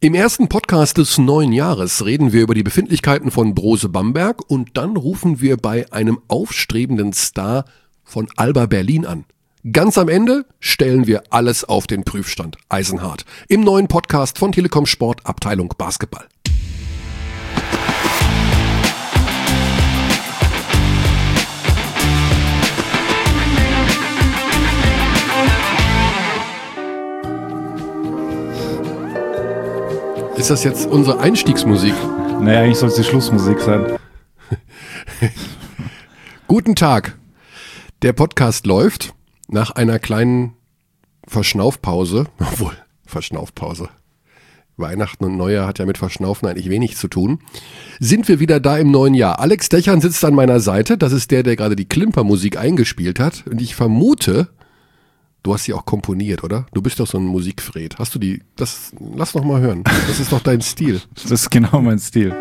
Im ersten Podcast des neuen Jahres reden wir über die Befindlichkeiten von Brose Bamberg und dann rufen wir bei einem aufstrebenden Star von Alba Berlin an. Ganz am Ende stellen wir alles auf den Prüfstand, eisenhart, im neuen Podcast von Telekom Sport, Abteilung Basketball. Ist das jetzt unsere Einstiegsmusik? Naja, eigentlich soll es die Schlussmusik sein. Guten Tag. Der Podcast läuft nach einer kleinen Verschnaufpause. Obwohl, Verschnaufpause. Weihnachten und Neujahr hat ja mit Verschnaufen eigentlich wenig zu tun. Sind wir wieder da im neuen Jahr. Alex Dechern sitzt an meiner Seite. Das ist der gerade die Klimpermusik eingespielt hat. Und ich vermute... Du hast sie auch komponiert, oder? Du bist doch so ein Musikfred. Hast du die? Lass noch mal hören. Das ist doch dein Stil. Das ist genau mein Stil.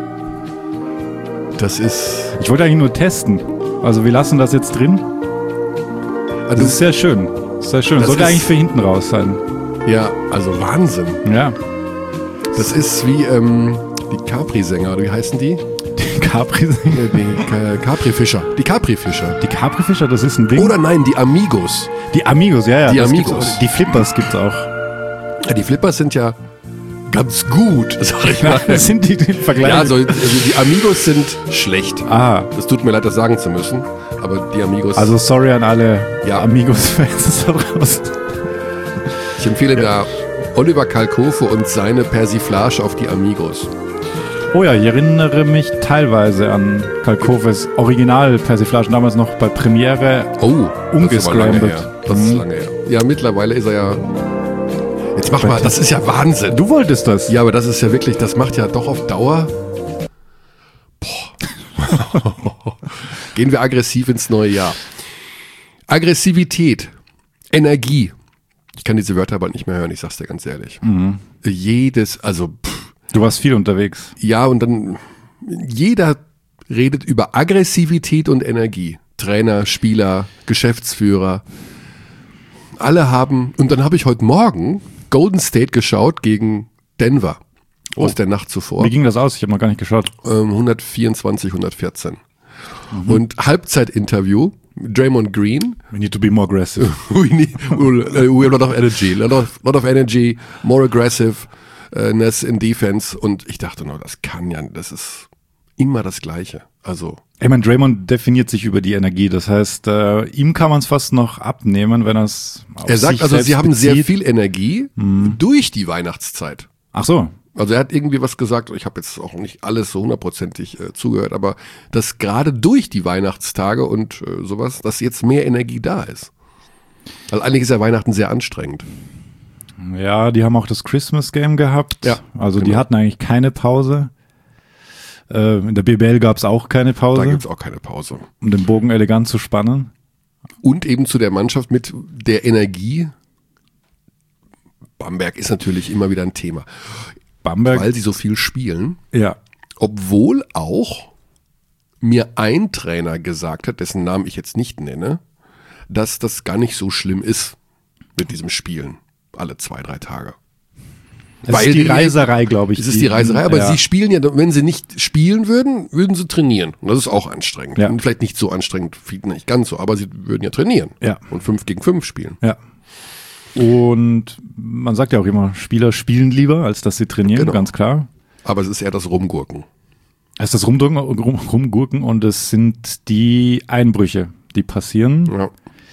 Das ist... Ich wollte eigentlich nur testen. Also wir lassen das jetzt drin. Das ist sehr schön. Sehr schön. Das sollte eigentlich für hinten raus sein. Ja, also Wahnsinn. Ja. Das ist wie die Capri-Sänger, oder wie heißen die? Die Capri-Sänger? Die Capri-Fischer. Die Capri-Fischer. Die Capri-Fischer, das ist ein Ding. Oder nein, die Amigos. Die Amigos, ja. Die Amigos. Die Flippers gibt's auch. Ja, die Flippers sind ja ganz gut, sag ich mal. Das sind die Vergleiche. Ja, also die Amigos sind schlecht. Ah. Es tut mir leid, das sagen zu müssen, aber die Amigos... Also sorry an alle Amigos-Fans da draußen. Ich empfehle da Oliver Kalkofe und seine Persiflage auf die Amigos. Oh ja, ich erinnere mich teilweise an Kalkofes Original-Persiflagen, damals noch bei Premiere umgescrambled. Das ist lange her. Ja, mittlerweile ist er ja... Jetzt mach mal, das ist ja Wahnsinn. Du wolltest das. Ja, aber das ist ja wirklich, das macht ja doch auf Dauer... Boah. Gehen wir aggressiv ins neue Jahr. Aggressivität, Energie. Ich kann diese Wörter aber nicht mehr hören, ich sag's dir ganz ehrlich. Mhm. Du warst viel unterwegs. Ja, und dann jeder redet über Aggressivität und Energie. Trainer, Spieler, Geschäftsführer. Alle haben, und dann habe ich heute Morgen Golden State geschaut gegen Denver aus der Nacht zuvor. Wie ging das aus? Ich habe noch gar nicht geschaut. 124, 114. Und Halbzeitinterview, Draymond Green. We need to be more aggressive. we have a lot of energy, lot of energy, more aggressive. In Defense und ich dachte noch, das ist immer das Gleiche. Also ich meine, Draymond definiert sich über die Energie, das heißt, ihm kann man es fast noch abnehmen, wenn er es auf Er sagt sich also, sie haben bezieht. sehr viel Energie durch die Weihnachtszeit. Ach so. Also er hat irgendwie was gesagt, ich habe jetzt auch nicht alles so hundertprozentig zugehört, aber dass gerade durch die Weihnachtstage und sowas, dass jetzt mehr Energie da ist. Also eigentlich ist ja Weihnachten sehr anstrengend. Ja, die haben auch das Christmas Game gehabt. Ja, also genau. Die hatten eigentlich keine Pause. In der BBL gab es auch keine Pause. Da gibt es auch keine Pause. Um den Bogen elegant zu spannen. Und eben zu der Mannschaft mit der Energie. Bamberg ist natürlich immer wieder ein Thema. Bamberg. Weil sie so viel spielen. Ja. Obwohl auch mir ein Trainer gesagt hat, dessen Namen ich jetzt nicht nenne, dass das gar nicht so schlimm ist mit diesem Spielen. Alle 2-3 Tage. Das ist die Reiserei, glaube ich. Es ist die Reiserei, aber ja. sie spielen ja, wenn sie nicht spielen würden, würden sie trainieren. Und das ist auch anstrengend. Ja. Und vielleicht nicht so anstrengend, nicht ganz so, aber sie würden ja trainieren. Ja. Und 5 gegen 5 spielen. Ja. Und man sagt ja auch immer, Spieler spielen lieber, als dass sie trainieren, Genau. ganz klar. Aber es ist eher das Rumgurken. Es ist das Rumgurken und es sind die Einbrüche, die passieren. Ja.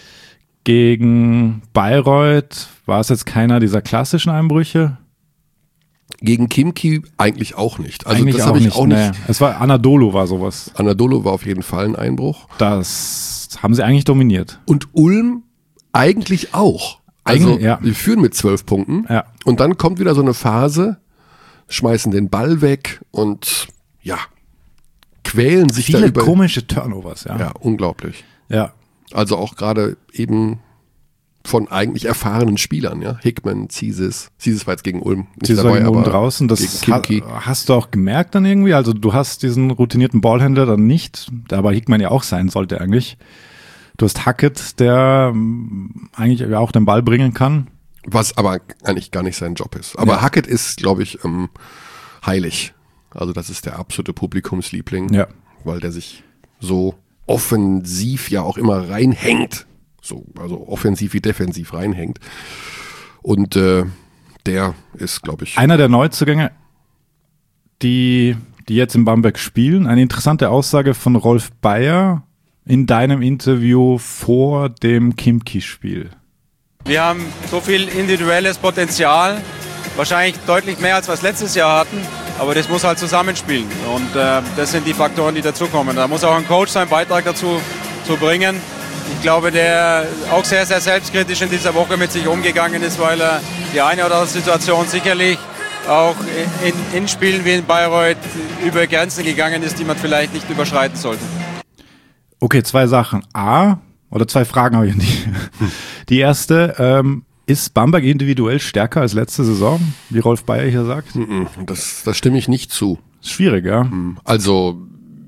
Gegen Bayreuth war es jetzt keiner dieser klassischen Einbrüche? Gegen Khimki eigentlich auch nicht. Also eigentlich das habe ich auch nicht. Nee. Es war Anadolu war sowas. Anadolu war auf jeden Fall ein Einbruch. Das haben sie eigentlich dominiert. Und Ulm eigentlich auch. Also ja. wir führen mit 12 Punkten. Ja. Und dann kommt wieder so eine Phase, schmeißen den Ball weg und ja, quälen sich Viele da über. komische Turnovers, ja. Ja, unglaublich. Ja. Also auch gerade eben von eigentlich erfahrenen Spielern, ja. Hickman, Ziesis war jetzt gegen Ulm nicht Sie dabei, sagen aber oben draußen, das hast du auch gemerkt dann irgendwie, also du hast diesen routinierten Ballhändler dann nicht, der aber Hickman ja auch sein sollte eigentlich. Du hast Hackett, der eigentlich auch den Ball bringen kann. Was aber eigentlich gar nicht sein Job ist. Aber Hackett ist, glaube ich, heilig. Also das ist der absolute Publikumsliebling, weil der sich so offensiv ja auch immer reinhängt. So, also offensiv wie defensiv reinhängt. Und der ist, glaube ich... Einer der Neuzugänge, die jetzt in Bamberg spielen. Eine interessante Aussage von Rolf Beyer in deinem Interview vor dem Kimki-Spiel. Wir haben so viel individuelles Potenzial, wahrscheinlich deutlich mehr als wir es letztes Jahr hatten, aber das muss halt zusammenspielen und das sind die Faktoren, die dazukommen. Da muss auch ein Coach seinen Beitrag dazu zu bringen. Ich glaube, der auch sehr, sehr selbstkritisch in dieser Woche mit sich umgegangen ist, weil er die eine oder andere Situation sicherlich auch in Spielen wie in Bayreuth über Grenzen gegangen ist, die man vielleicht nicht überschreiten sollte. Okay, zwei Sachen. Oder zwei Fragen habe ich an dich. Die erste, ist Bamberg individuell stärker als letzte Saison, wie Rolf Beyer hier sagt? Das stimme ich nicht zu. Ist schwierig, ja. Also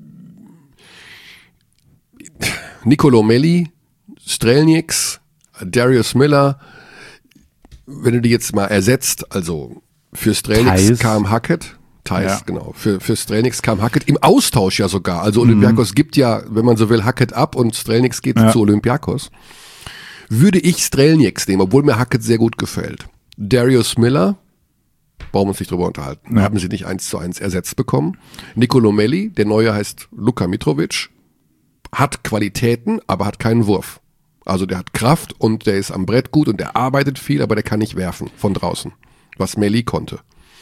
Nicolo Melli, Strelnieks, Darius Miller, wenn du die jetzt mal ersetzt, also für Strelnieks kam Hackett, genau. Für Strelnieks kam Hackett im Austausch ja sogar. Also Olympiakos gibt ja, wenn man so will, Hackett ab und Strelnieks geht zu Olympiakos. Würde ich Strelnieks nehmen, obwohl mir Hackett sehr gut gefällt. Darius Miller, brauchen wir uns nicht drüber unterhalten, haben sie nicht 1:1 ersetzt bekommen. Nicolo Melli, der neue heißt Luka Mitrovic, hat Qualitäten, aber hat keinen Wurf. Also der hat Kraft und der ist am Brett gut und der arbeitet viel, aber der kann nicht werfen von draußen, was Melli konnte.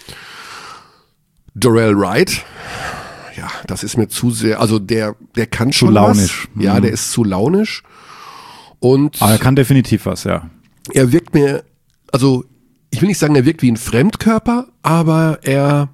Dorell Wright, ja, das ist mir zu sehr, also der kann schon zu launisch. Was. Ja, der ist zu launisch. Und aber er kann definitiv was, ja. Er wirkt mir, also ich will nicht sagen, er wirkt wie ein Fremdkörper, aber er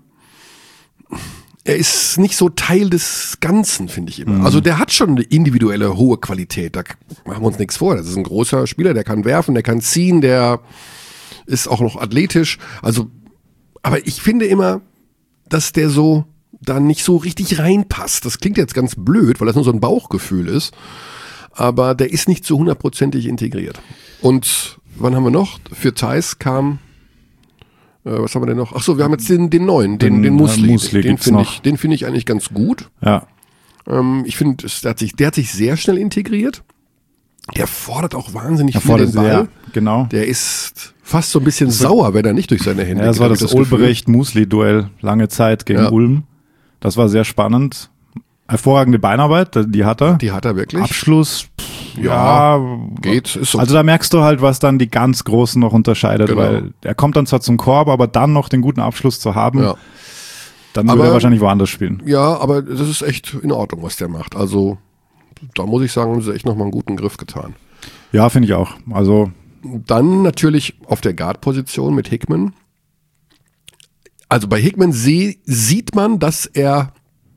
ist nicht so Teil des Ganzen, finde ich immer. Also der hat schon eine individuelle hohe Qualität, da machen wir uns nichts vor. Das ist ein großer Spieler, der kann werfen, der kann ziehen, der ist auch noch athletisch. Also, aber ich finde immer, dass der so da nicht so richtig reinpasst. Das klingt jetzt ganz blöd, weil das nur so ein Bauchgefühl ist. Aber der ist nicht zu 100%ig integriert. Und wann haben wir noch? Für Theis kam, was haben wir denn noch? Achso, wir haben jetzt den neuen, den Musli. Den finde ich eigentlich ganz gut. Ja. Ich finde, der hat sich sehr schnell integriert. Der fordert auch wahnsinnig viel den Ball. Ja, genau. Der ist fast so ein bisschen sauer, wenn er nicht durch seine Hände geht. Ja, das war das Olbrecht-Musli-Duell lange Zeit gegen Ulm. Das war sehr spannend. Hervorragende Beinarbeit, die hat er. Die hat er wirklich. Abschluss, geht. Ist so. Also da merkst du halt, was dann die ganz Großen noch unterscheidet, weil er kommt dann zwar zum Korb, aber dann noch den guten Abschluss zu haben, dann würde er wahrscheinlich woanders spielen. Ja, aber das ist echt in Ordnung, was der macht. Also da muss ich sagen, haben sie echt nochmal einen guten Griff getan. Ja, finde ich auch. Also dann natürlich auf der Guard-Position mit Hickman. Also bei Hickman sieht man, dass er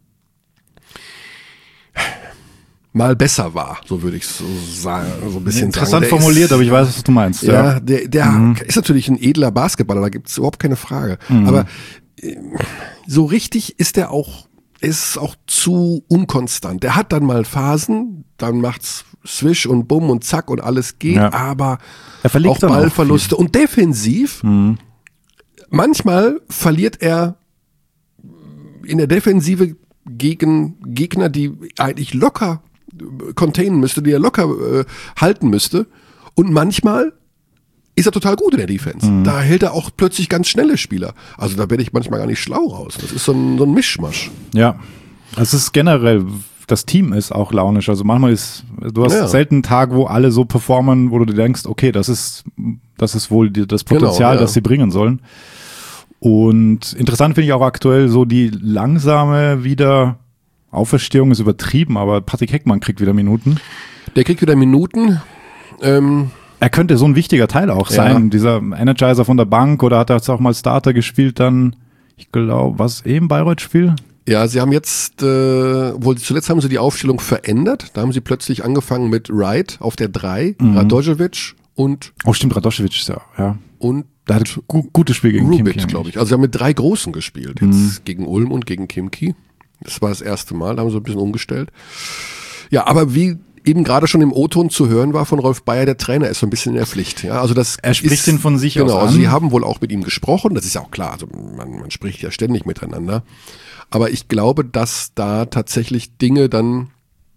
mal besser war, so würde ich so sagen, so ein bisschen interessant sagen. Formuliert, aber ich weiß, was du meinst. Ja, der ist natürlich ein edler Basketballer, da gibt es überhaupt keine Frage. Aber so richtig ist er auch zu unkonstant. Der hat dann mal Phasen, dann macht's Swish und Bumm und Zack und alles geht, aber er verliert auch Ballverluste und defensiv. Manchmal verliert er in der Defensive gegen Gegner, die eigentlich locker containen müsste, die er locker halten müsste. Und manchmal ist er total gut in der Defense. Da hält er auch plötzlich ganz schnelle Spieler. Also da werde ich manchmal gar nicht schlau raus. Das ist so ein Mischmasch. Ja, es ist generell, das Team ist auch launisch. Also manchmal du hast selten einen Tag, wo alle so performen, wo du dir denkst, okay, das ist wohl das Potenzial, das sie bringen sollen. Und interessant finde ich auch aktuell so die langsame Auferstehung ist übertrieben, aber Patrick Heckmann kriegt wieder Minuten. Der kriegt wieder Minuten. Er könnte so ein wichtiger Teil auch sein, dieser Energizer von der Bank, oder hat er jetzt auch mal Starter gespielt dann, ich glaube, was im Bayreuth-Spiel? Ja, sie haben jetzt, zuletzt haben sie die Aufstellung verändert. Da haben sie plötzlich angefangen mit Wright auf der 3, Radojevic und... Oh stimmt, Radojevic ist ja. Und da hat gutes Spiel gegen Rubit, glaube ich. Also sie haben mit 3 Großen gespielt, jetzt gegen Ulm und gegen Kimki. Das war das erste Mal, da haben sie ein bisschen umgestellt. Ja, aber wie eben gerade schon im O-Ton zu hören war von Rolf Beyer, der Trainer ist so ein bisschen in der Pflicht. Ja, also er spricht ihn von sich aus an. Genau, also sie haben wohl auch mit ihm gesprochen, das ist ja auch klar, also man spricht ja ständig miteinander. Aber ich glaube, dass da tatsächlich Dinge dann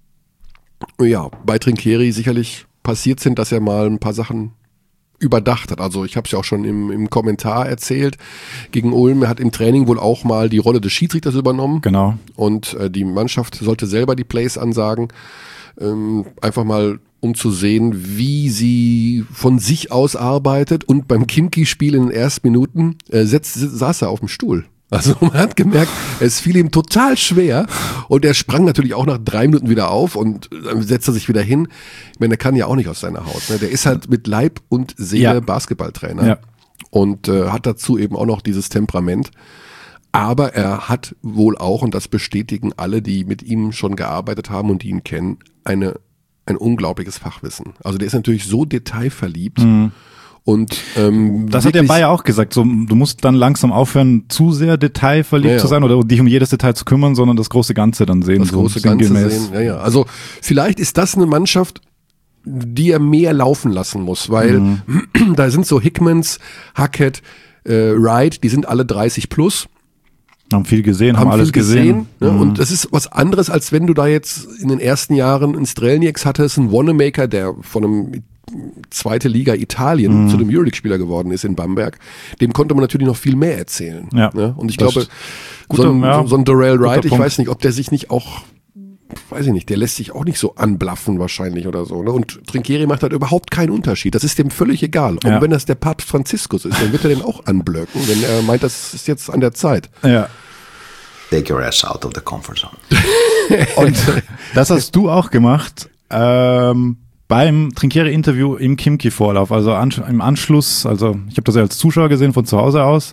bei Trinchieri sicherlich passiert sind, dass er mal ein paar Sachen überdacht hat. Also ich habe es ja auch schon im Kommentar erzählt gegen Ulm. Er hat im Training wohl auch mal die Rolle des Schiedsrichters übernommen. Genau. Und die Mannschaft sollte selber die Plays ansagen. Einfach mal, um zu sehen, wie sie von sich aus arbeitet. Und beim Kimki-Spiel in den ersten Minuten saß er auf dem Stuhl. Also man hat gemerkt, es fiel ihm total schwer und er sprang natürlich auch nach 3 Minuten wieder auf und dann setzte sich wieder hin. Ich meine, der kann ja auch nicht aus seiner Haut. Ne? Der ist halt mit Leib und Seele Basketballtrainer und hat dazu eben auch noch dieses Temperament. Aber er hat wohl auch, und das bestätigen alle, die mit ihm schon gearbeitet haben und die ihn kennen, ein unglaubliches Fachwissen. Also der ist natürlich so detailverliebt. Und das hat der Bayer auch gesagt, so, du musst dann langsam aufhören, zu sehr detailverliebt zu sein oder dich um jedes Detail zu kümmern, sondern das große Ganze dann sehen. Das große Ganze sehen, Also vielleicht ist das eine Mannschaft, die er mehr laufen lassen muss, weil da sind so Hickmans, Hackett, Wright, die sind alle 30 plus. Haben viel gesehen, haben alles gesehen. Ne? Und das ist was anderes, als wenn du da jetzt in den ersten Jahren einen Strelnieks hattest, einen Wanamaker, der von einem zweite Liga Italien zu dem Euroleague-Spieler geworden ist in Bamberg. Dem konnte man natürlich noch viel mehr erzählen. Ja, ne? Und ich glaube, so ein Darrell Wright, ich weiß nicht, ob der sich nicht auch, weiß ich nicht, der lässt sich auch nicht so anblaffen wahrscheinlich oder so. Ne? Und Trinchieri macht halt überhaupt keinen Unterschied. Das ist dem völlig egal. Und wenn das der Papst Franziskus ist, dann wird er den auch anblöcken, wenn er meint, das ist jetzt an der Zeit. Ja. Take your ass out of the comfort zone. Und das hast du auch gemacht, beim Trinchieri-Interview im Kimki-Vorlauf, also im Anschluss, also ich habe das ja als Zuschauer gesehen von zu Hause aus,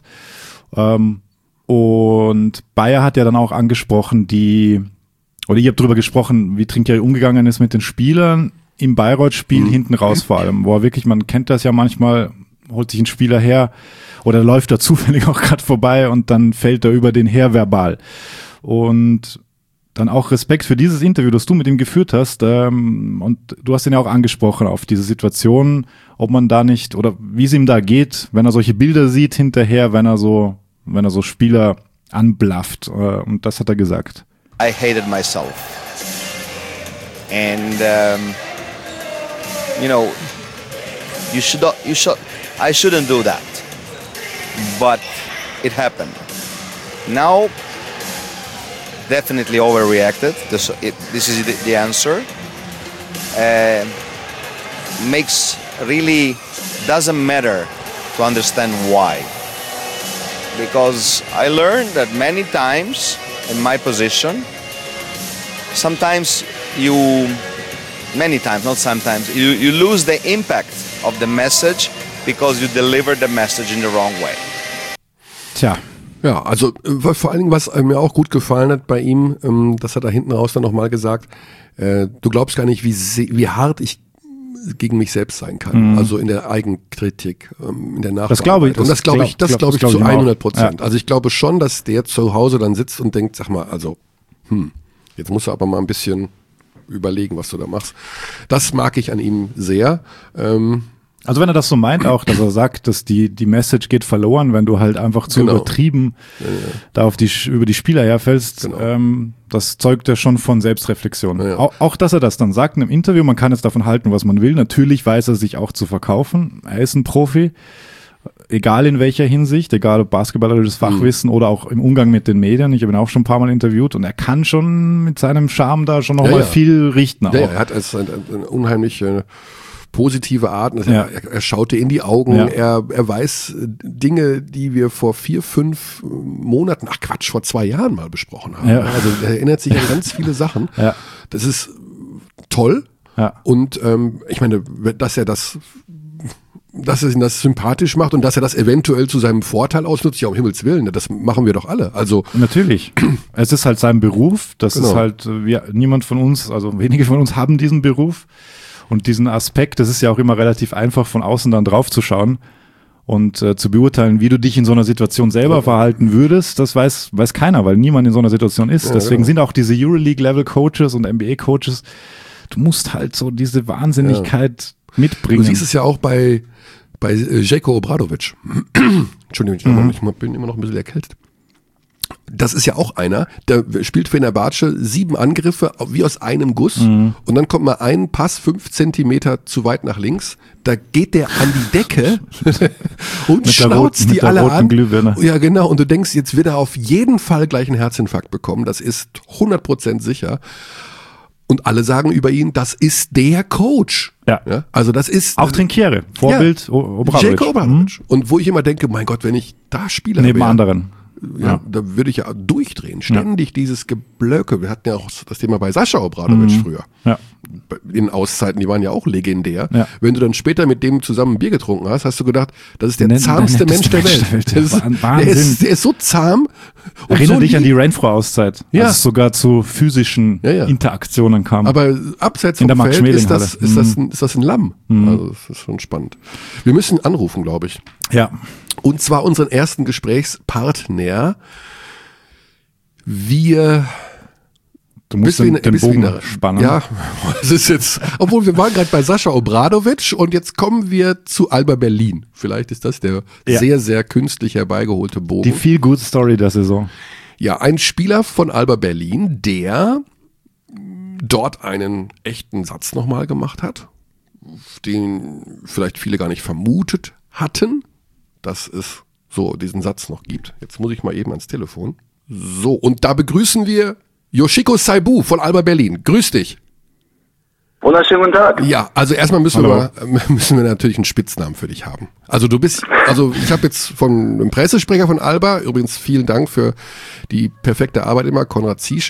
und Bayer hat ja dann auch angesprochen, ihr habt drüber gesprochen, wie Trinchieri umgegangen ist mit den Spielern im Bayreuth-Spiel hinten raus vor allem, wo er wirklich, man kennt das ja manchmal, holt sich ein Spieler her oder läuft da zufällig auch gerade vorbei und dann fällt er über den her verbal. Und dann auch Respekt für dieses Interview, das du mit ihm geführt hast, und du hast ihn ja auch angesprochen auf diese Situation, ob man da nicht, oder wie es ihm da geht, wenn er solche Bilder sieht hinterher, wenn er so Spieler anblafft, und das hat er gesagt. I hated myself. And I shouldn't do that. But it happened. Now definitely overreacted. This is the answer. Doesn't matter to understand why. Because I learned that many times in my position, you lose the impact of the message because you deliver the message in the wrong way. Tja. Ja, also vor allen Dingen, was mir auch gut gefallen hat bei ihm, das hat er hinten raus dann nochmal gesagt, du glaubst gar nicht, wie hart ich gegen mich selbst sein kann. Also in der Eigenkritik, in der Nachbearbeitung. Das glaube ich. Das glaube ich zu 100%. Ja. Also ich glaube schon, dass der zu Hause dann sitzt und denkt, sag mal, also, jetzt musst du aber mal ein bisschen überlegen, was du da machst. Das mag ich an ihm sehr. Also wenn er das so meint auch, dass er sagt, dass die Message geht verloren, wenn du halt einfach zu übertrieben da über die Spieler herfällst, das zeugt ja schon von Selbstreflexion. Ja. Auch, dass er das dann sagt in einem Interview, man kann jetzt davon halten, was man will. Natürlich weiß er sich auch zu verkaufen. Er ist ein Profi, egal in welcher Hinsicht, egal ob basketballerisches Fachwissen oder auch im Umgang mit den Medien. Ich habe ihn auch schon ein paar Mal interviewt und er kann schon mit seinem Charme da schon nochmal viel richten. Ja, er hat eine unheimliche positive Art. Er schaute in die Augen, er weiß Dinge, die wir vor 4, 5 Monaten, vor 2 Jahren mal besprochen haben. Ja. Also er erinnert sich an ganz viele Sachen. Ja. Das ist toll. Ja. Und ich meine, dass er ihn das sympathisch macht und dass er das eventuell zu seinem Vorteil ausnutzt, ja, um Himmels Willen, das machen wir doch alle. Also natürlich. Es ist halt sein Beruf. Das ist halt, niemand von uns, also wenige von uns haben diesen Beruf. Und diesen Aspekt, das ist ja auch immer relativ einfach von außen dann drauf zu schauen und zu beurteilen, wie du dich in so einer Situation selber verhalten würdest, das weiß keiner, weil niemand in so einer Situation ist. Deswegen sind auch diese Euroleague-Level-Coaches und NBA-Coaches du musst halt so diese Wahnsinnigkeit mitbringen. Du siehst es ja auch bei Željko Obradović. Entschuldigung, ich bin immer noch ein bisschen erkältet. Das ist ja auch einer, der spielt für Fenerbahce 7 Angriffe wie aus einem Guss und dann kommt mal ein Pass 5 Zentimeter zu weit nach links, da geht der an die Decke und schnauzt die alle an. Glühbirne. Ja genau, und du denkst, jetzt wird er auf jeden Fall gleich einen Herzinfarkt bekommen, das ist 100% sicher. Und alle sagen über ihn, das ist der Coach. Ja. Also das ist... Auch Trinkiere, Vorbild Obradović. Željko Obradović. Und wo ich immer denke, mein Gott, wenn ich da Spieler neben anderen. Ja, da würde ich ja durchdrehen. Ständig dieses Geblöcke. Wir hatten ja auch das Thema bei Sascha Obradović früher. Ja. In Auszeiten, die waren ja auch legendär. Ja. Wenn du dann später mit dem zusammen ein Bier getrunken hast, hast du gedacht, das ist der zahmste Mensch der Welt. Wahnsinn. Der ist so zahm. Erinnere dich an die Renfro-Auszeit, Ja. als es sogar zu physischen Interaktionen kam. Aber abseits In vom der Feld Max-Schmeling-Halle. ist das ein Lamm. Also das ist schon spannend. Wir müssen anrufen, glaube ich. Ja. Und zwar unseren ersten Gesprächspartner. Du musst den Bogen spannen. Ja, es ist jetzt, obwohl wir waren gerade bei Sascha Obradović und jetzt kommen wir zu Alba Berlin. Vielleicht ist das der sehr, sehr künstlich herbeigeholte Bogen. Die Feel-Good-Story der Saison. Ja, ein Spieler von Alba Berlin, der dort einen echten Satz nochmal gemacht hat, den vielleicht viele gar nicht vermutet hatten, dass es so diesen Satz noch gibt. Jetzt muss ich mal eben ans Telefon. So, und da begrüßen wir Yoshiko Saibu von Alba Berlin. Grüß dich. Wunderschönen guten Tag. Ja, also erstmal müssen wir natürlich einen Spitznamen für dich haben. Also ich habe jetzt von einem Pressesprecher von Alba, übrigens vielen Dank für die perfekte Arbeit immer, Konrad Ziesch,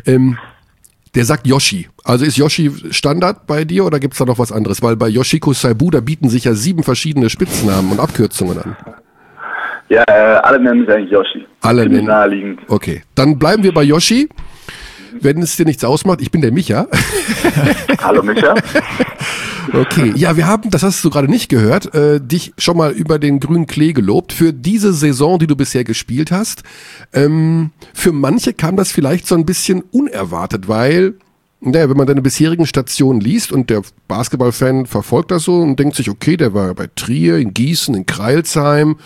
der sagt Yoshi. Also ist Yoshi Standard bei dir oder gibt's da noch was anderes? Weil bei Yoshiko Saibu, da bieten sich ja 7 verschiedene Spitznamen und Abkürzungen an. Ja, alle nennen mich eigentlich Yoshi. Alle nennen. Naheliegend. Okay, dann bleiben wir bei Yoshi. Wenn es dir nichts ausmacht, ich bin der Micha. Hallo Micha. Okay, ja, wir haben, das hast du gerade nicht gehört, dich schon mal über den grünen Klee gelobt für diese Saison, die du bisher gespielt hast. Für manche kam das vielleicht so ein bisschen unerwartet, weil, naja, wenn man deine bisherigen Stationen liest und der Basketballfan verfolgt das so und denkt sich, okay, der war bei Trier, in Gießen, in Crailsheim,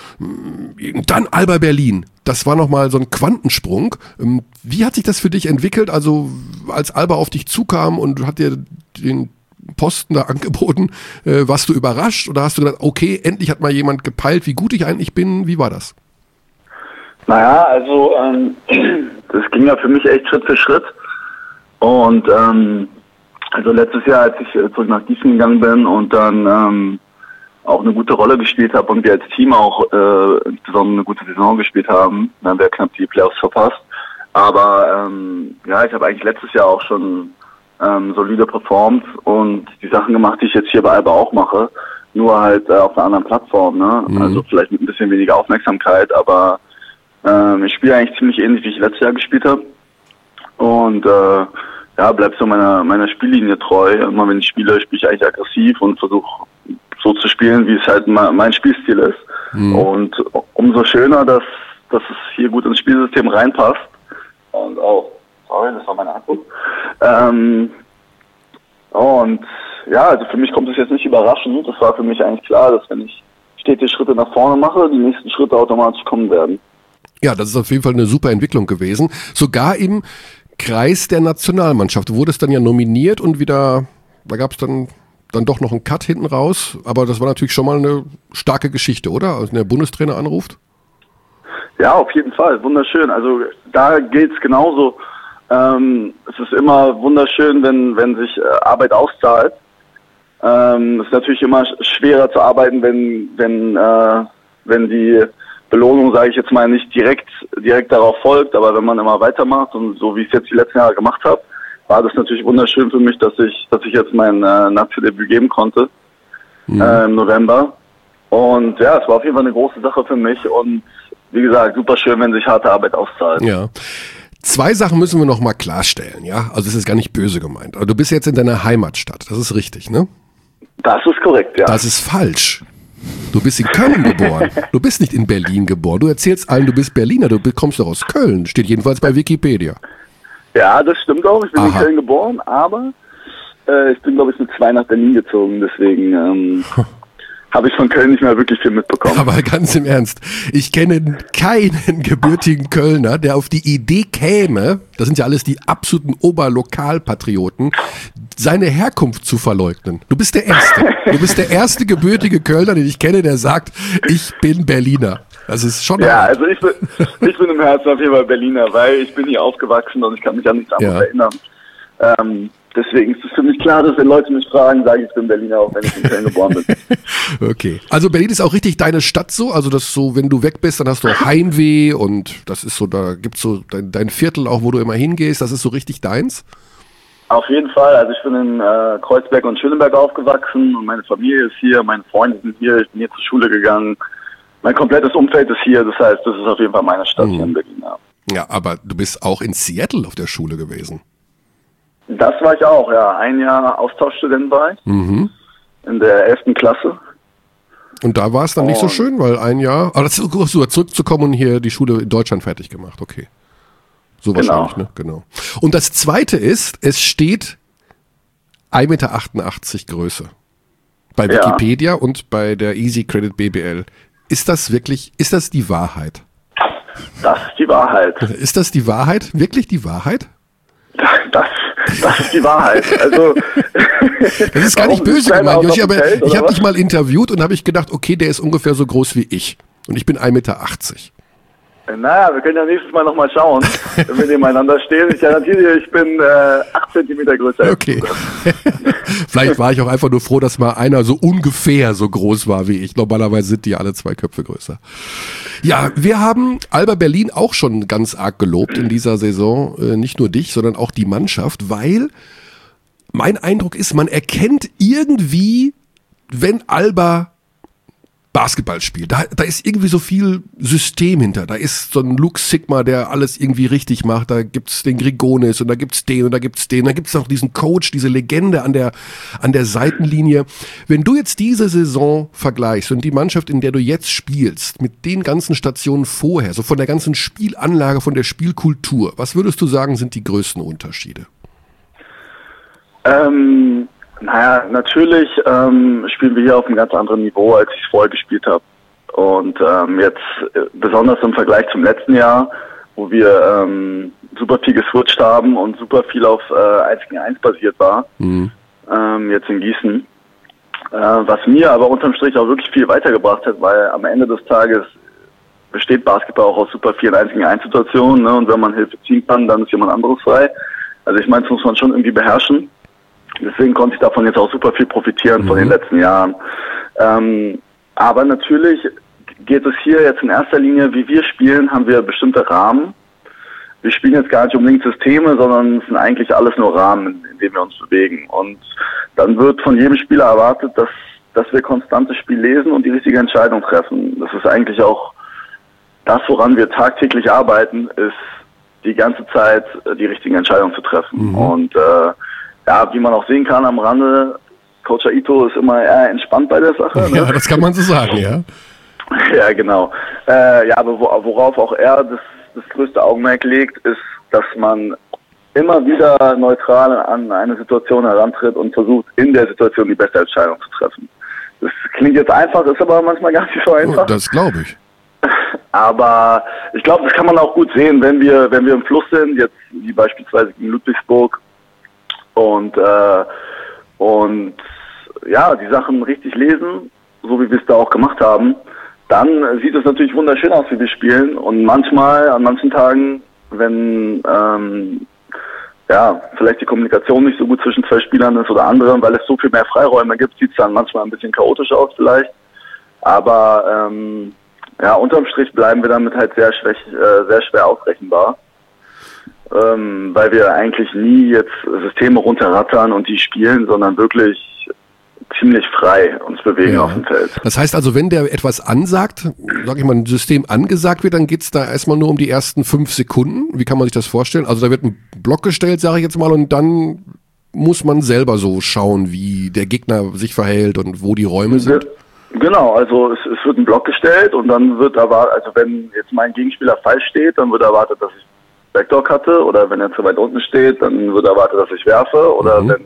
dann Alba Berlin. Das war nochmal so ein Quantensprung. Wie hat sich das für dich entwickelt? Also als Alba auf dich zukam und hat dir den Posten da angeboten, warst du überrascht oder hast du gedacht, okay, endlich hat mal jemand gepeilt, wie gut ich eigentlich bin? Wie war das? Naja, also das ging ja für mich echt Schritt für Schritt. Und also letztes Jahr, als ich zurück nach Gießen gegangen bin und dann auch eine gute Rolle gespielt habe und wir als Team auch insbesondere eine gute Saison gespielt haben, dann haben wir knapp die Playoffs verpasst. Aber ja, ich habe eigentlich letztes Jahr auch schon solide performt und die Sachen gemacht, die ich jetzt hier bei Alba auch mache, nur halt auf einer anderen Plattform, ne? Also vielleicht mit ein bisschen weniger Aufmerksamkeit, aber ich spiele eigentlich ziemlich ähnlich, wie ich letztes Jahr gespielt habe. Und ja, bleib so meiner Spiellinie treu. Immer wenn ich spiele, spiele ich eigentlich aggressiv und versuche so zu spielen, wie es halt mein Spielstil ist. Und umso schöner, dass es hier gut ins Spielsystem reinpasst. Und sorry, das war mein Akku. Und ja, also für mich kommt es jetzt nicht überraschend. Das war für mich eigentlich klar, dass wenn ich stetige Schritte nach vorne mache, die nächsten Schritte automatisch kommen werden. Ja, das ist auf jeden Fall eine super Entwicklung gewesen. Sogar im Kreis der Nationalmannschaft. Du wurdest dann ja nominiert und wieder, da gab es dann doch noch einen Cut hinten raus. Aber das war natürlich schon mal eine starke Geschichte, oder? Als der Bundestrainer anruft. Ja, auf jeden Fall. Wunderschön. Also da geht's genauso. Es ist immer wunderschön, wenn sich Arbeit auszahlt. Es ist natürlich immer schwerer zu arbeiten, wenn die Belohnung, sage ich jetzt mal, nicht direkt darauf folgt, aber wenn man immer weitermacht und so wie ich es jetzt die letzten Jahre gemacht habe, war das natürlich wunderschön für mich, dass ich jetzt mein Nazi-Debüt geben konnte im November. Und ja, es war auf jeden Fall eine große Sache für mich und wie gesagt, super schön, wenn sich harte Arbeit auszahlt. Ja. 2 Sachen müssen wir noch mal klarstellen, ja? Also es ist gar nicht böse gemeint. Aber du bist jetzt in deiner Heimatstadt, das ist richtig, ne? Das ist korrekt, ja. Das ist falsch. Du bist in Köln geboren. Du bist nicht in Berlin geboren. Du erzählst allen, du bist Berliner, du kommst doch aus Köln. Steht jedenfalls bei Wikipedia. Ja, das stimmt auch. Ich bin in Köln geboren, aber Ich bin, glaube ich, mit 2 nach Berlin gezogen, deswegen habe ich von Köln nicht mehr wirklich viel mitbekommen. Aber ganz im Ernst, ich kenne keinen gebürtigen Kölner, der auf die Idee käme, das sind ja alles die absoluten Oberlokalpatrioten, seine Herkunft zu verleugnen. Du bist der Erste. Du bist der erste gebürtige Kölner, den ich kenne, der sagt, ich bin Berliner. Das ist schon hart. Also ich bin im Herzen auf jeden Fall Berliner, weil ich bin hier aufgewachsen und ich kann mich an nichts anderes erinnern. Deswegen ist es für mich klar, dass wenn Leute mich fragen, sage ich, ich bin Berliner, auch wenn ich in Köln geboren bin. Okay. Also Berlin ist auch richtig deine Stadt so? Also das so, wenn du weg bist, dann hast du auch Heimweh und das ist so, da gibt's so dein Viertel auch, wo du immer hingehst, das ist so richtig deins? Auf jeden Fall. Also ich bin in Kreuzberg und Schöneberg aufgewachsen und meine Familie ist hier, meine Freunde sind hier, ich bin hier zur Schule gegangen. Mein komplettes Umfeld ist hier, das heißt, das ist auf jeden Fall meine Stadt hier in Berlin. Ja, aber du bist auch in Seattle auf der Schule gewesen. Das war ich auch, ja. 1 Jahr Austauschstudent war ich. In der 11. Klasse. Und da war es dann nicht so schön, weil 1 Jahr, aber zurückzukommen und hier die Schule in Deutschland fertig gemacht, okay. So wahrscheinlich, ne? Genau. Und das Zweite ist, es steht 1,88 Meter Größe. Bei Wikipedia und bei der Easy Credit BBL. Ist das die Wahrheit? Das ist die Wahrheit. Ist das die Wahrheit? Wirklich die Wahrheit? Das ist die Wahrheit. Also das ist gar nicht böse gemeint, Joshi, aber ich habe dich mal interviewt und habe ich gedacht, okay, der ist ungefähr so groß wie ich. Und ich bin 1,80 Meter. Naja, wir können ja nächstes Mal nochmal schauen, wenn wir nebeneinander stehen. Ich garantiere dir, ich bin 8 Zentimeter größer. Okay. Vielleicht war ich auch einfach nur froh, dass mal einer so ungefähr so groß war wie ich. Normalerweise sind die alle 2 Köpfe größer. Ja, wir haben Alba Berlin auch schon ganz arg gelobt in dieser Saison. Nicht nur dich, sondern auch die Mannschaft, weil mein Eindruck ist, man erkennt irgendwie, wenn Alba Basketball spielt. Da ist irgendwie so viel System hinter. Da ist so ein Luke Sigma, der alles irgendwie richtig macht. Da gibt's den Grigonis und da gibt's den und da gibt's den. Da gibt's auch diesen Coach, diese Legende an der Seitenlinie. Wenn du jetzt diese Saison vergleichst und die Mannschaft, in der du jetzt spielst, mit den ganzen Stationen vorher, so von der ganzen Spielanlage, von der Spielkultur, was würdest du sagen, sind die größten Unterschiede? Naja, natürlich spielen wir hier auf einem ganz anderen Niveau, als ich es vorher gespielt habe. Und jetzt besonders im Vergleich zum letzten Jahr, wo wir super viel geswitcht haben und super viel auf 1 gegen 1 basiert war, jetzt in Gießen. Was mir aber unterm Strich auch wirklich viel weitergebracht hat, weil am Ende des Tages besteht Basketball auch aus super vielen 1 gegen 1 Situationen, ne? Und wenn man Hilfe ziehen kann, dann ist jemand anderes frei. Also ich meine, das muss man schon irgendwie beherrschen. Deswegen konnte ich davon jetzt auch super viel profitieren von den letzten Jahren. Aber natürlich geht es hier jetzt in erster Linie, wie wir spielen, haben wir bestimmte Rahmen. Wir spielen jetzt gar nicht unbedingt Systeme, sondern es sind eigentlich alles nur Rahmen, in denen wir uns bewegen. Und dann wird von jedem Spieler erwartet, dass wir konstant das Spiel lesen und die richtige Entscheidung treffen. Das ist eigentlich auch das, woran wir tagtäglich arbeiten, ist die ganze Zeit die richtigen Entscheidungen zu treffen. Und ja, wie man auch sehen kann am Rande, Coach Ito ist immer eher entspannt bei der Sache. Ne? Ja, das kann man so sagen, ja. Ja, genau. Ja, aber worauf auch er das größte Augenmerk legt, ist, dass man immer wieder neutral an eine Situation herantritt und versucht, in der Situation die beste Entscheidung zu treffen. Das klingt jetzt einfach, ist aber manchmal gar nicht so einfach. Das glaube ich. Aber ich glaube, das kann man auch gut sehen, wenn wir im Fluss sind, jetzt wie beispielsweise in Ludwigsburg, und ja, die Sachen richtig lesen, so wie wir es da auch gemacht haben, dann sieht es natürlich wunderschön aus, wie wir spielen. Und manchmal, an manchen Tagen, wenn ja, vielleicht die Kommunikation nicht so gut zwischen 2 Spielern ist oder anderen, weil es so viel mehr Freiräume gibt, sieht es dann manchmal ein bisschen chaotisch aus vielleicht. Aber ja, unterm Strich bleiben wir damit halt sehr schwer ausrechenbar. Weil wir eigentlich nie jetzt Systeme runterrattern und die spielen, sondern wirklich ziemlich frei uns bewegen auf dem Feld. Das heißt also, wenn der etwas ansagt, sag ich mal, ein System angesagt wird, dann geht's da erstmal nur um die ersten 5 Sekunden. Wie kann man sich das vorstellen? Also da wird ein Block gestellt, sage ich jetzt mal, und dann muss man selber so schauen, wie der Gegner sich verhält und wo die Räume sind. Genau, also es wird ein Block gestellt und dann wird erwartet, also wenn jetzt mein Gegenspieler falsch steht, dann wird erwartet, dass ich Backdoor hatte, oder wenn er zu weit unten steht, dann wird erwartet, dass ich werfe, oder wenn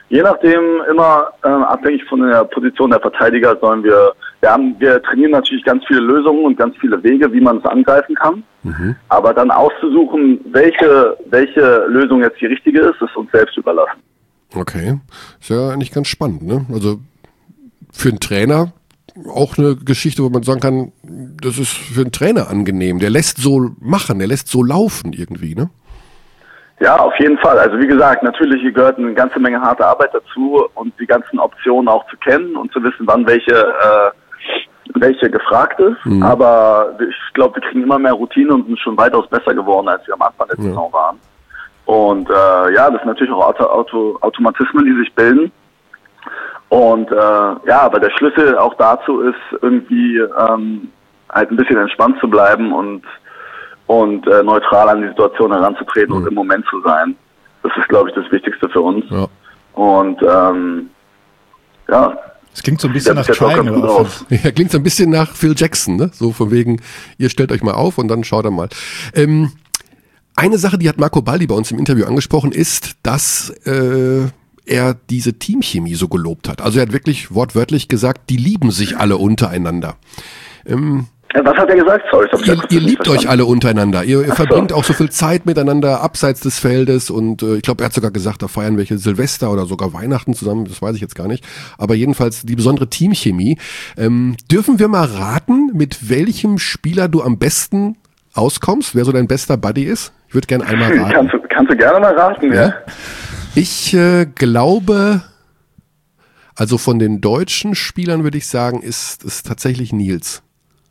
Je nachdem, immer abhängig von der Position der Verteidiger wir trainieren natürlich ganz viele Lösungen und ganz viele Wege, wie man es angreifen kann. Aber dann auszusuchen, welche Lösung jetzt die richtige ist uns selbst überlassen. Okay, ist ja eigentlich ganz spannend, ne? Also für einen Trainer auch eine Geschichte, wo man sagen kann, das ist für einen Trainer angenehm. Der lässt so machen, der lässt so laufen irgendwie, ne? Ja, auf jeden Fall. Also wie gesagt, natürlich gehört eine ganze Menge harte Arbeit dazu und die ganzen Optionen auch zu kennen und zu wissen, wann welche gefragt ist. Aber ich glaube, wir kriegen immer mehr Routine und sind schon weitaus besser geworden, als wir am Anfang der Saison waren. Und das sind natürlich auch Automatismen, die sich bilden. Und aber der Schlüssel auch dazu ist irgendwie halt ein bisschen entspannt zu bleiben und neutral an die Situation heranzutreten und im Moment zu sein. Das ist, glaube ich, das Wichtigste für uns. Ja. Und es klingt so ein bisschen nach Triangle Offense. Ja, klingt so ein bisschen nach Phil Jackson, ne? So von wegen, ihr stellt euch mal auf und dann schaut er mal. Eine Sache, die hat Marco Baldi bei uns im Interview angesprochen, ist, dass er diese Teamchemie so gelobt hat. Also er hat wirklich wortwörtlich gesagt, die lieben sich alle untereinander. Was hat er gesagt? Sorry, ihr liebt euch alle untereinander. Ihr verbringt auch so viel Zeit miteinander abseits des Feldes und ich glaube, er hat sogar gesagt, da feiern welche Silvester oder sogar Weihnachten zusammen, das weiß ich jetzt gar nicht. Aber jedenfalls die besondere Teamchemie. Dürfen wir mal raten, mit welchem Spieler du am besten auskommst? Wer so dein bester Buddy ist? Ich würde gerne einmal raten. Kannst du gerne mal raten, ja? Ich glaube, also von den deutschen Spielern würde ich sagen, ist es tatsächlich Nils.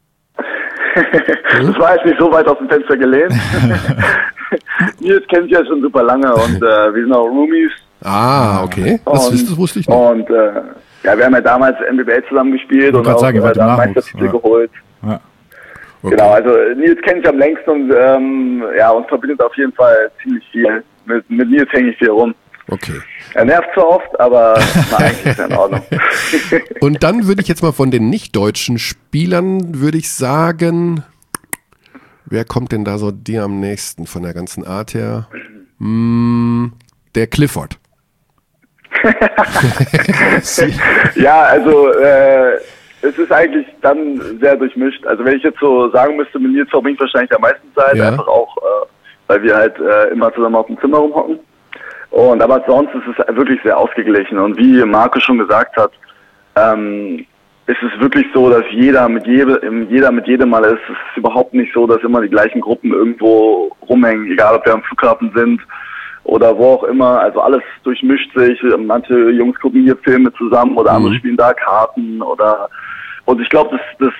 Das war jetzt nicht so weit aus dem Fenster gelehnt. Nils kennt ja schon super lange und wir sind auch Roomies. Ah, okay. Das wusste ich nicht. Und wir haben ja damals NBBL zusammen gespielt und auch Meistertitel geholt. Ja. Okay. Genau, also Nils kenne ich am längsten und uns verbindet auf jeden Fall ziemlich viel. Mit Nils hänge ich viel rum. Okay. Er nervt zwar oft, aber eigentlich ist er in Ordnung. Und dann würde ich jetzt mal von den nicht-deutschen Spielern, würde ich sagen, wer kommt denn da so dir am nächsten von der ganzen Art her? Der Clifford. Ja, also es ist eigentlich dann sehr durchmischt. Also wenn ich jetzt so sagen müsste, mit Nils verbringe ich wahrscheinlich am meisten Zeit, einfach auch, weil wir halt immer zusammen auf dem Zimmer rumhocken. Aber sonst ist es wirklich sehr ausgeglichen. Und wie Marco schon gesagt hat, ist es wirklich so, dass jeder mit jedem mal ist. Es ist überhaupt nicht so, dass immer die gleichen Gruppen irgendwo rumhängen, egal ob wir am Flughafen sind oder wo auch immer. Also alles durchmischt sich. Manche Jungs gucken hier Filme zusammen oder andere spielen da Karten und ich glaube,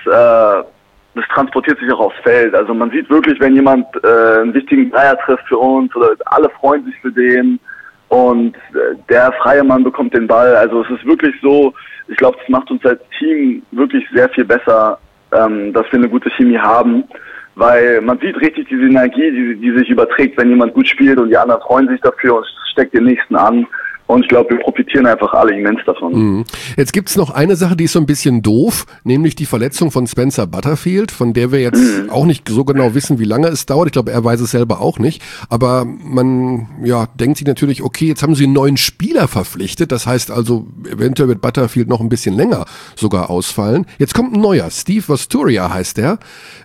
das transportiert sich auch aufs Feld. Also man sieht wirklich, wenn jemand einen wichtigen Dreier trifft für uns oder alle freuen sich für den und der freie Mann bekommt den Ball. Also es ist wirklich so, ich glaube, das macht uns als Team wirklich sehr viel besser, dass wir eine gute Chemie haben, weil man sieht richtig diese Energie, die sich überträgt, wenn jemand gut spielt und die anderen freuen sich dafür und steckt den Nächsten an. Und ich glaube, wir profitieren einfach alle immens davon. Jetzt gibt's noch eine Sache, die ist so ein bisschen doof, nämlich die Verletzung von Spencer Butterfield, von der wir jetzt auch nicht so genau wissen, wie lange es dauert. Ich glaube, er weiß es selber auch nicht. Aber man denkt sich natürlich, okay, jetzt haben sie einen neuen Spieler verpflichtet. Das heißt also, eventuell wird Butterfield noch ein bisschen länger sogar ausfallen. Jetzt kommt ein neuer, Steve Vasturia heißt der.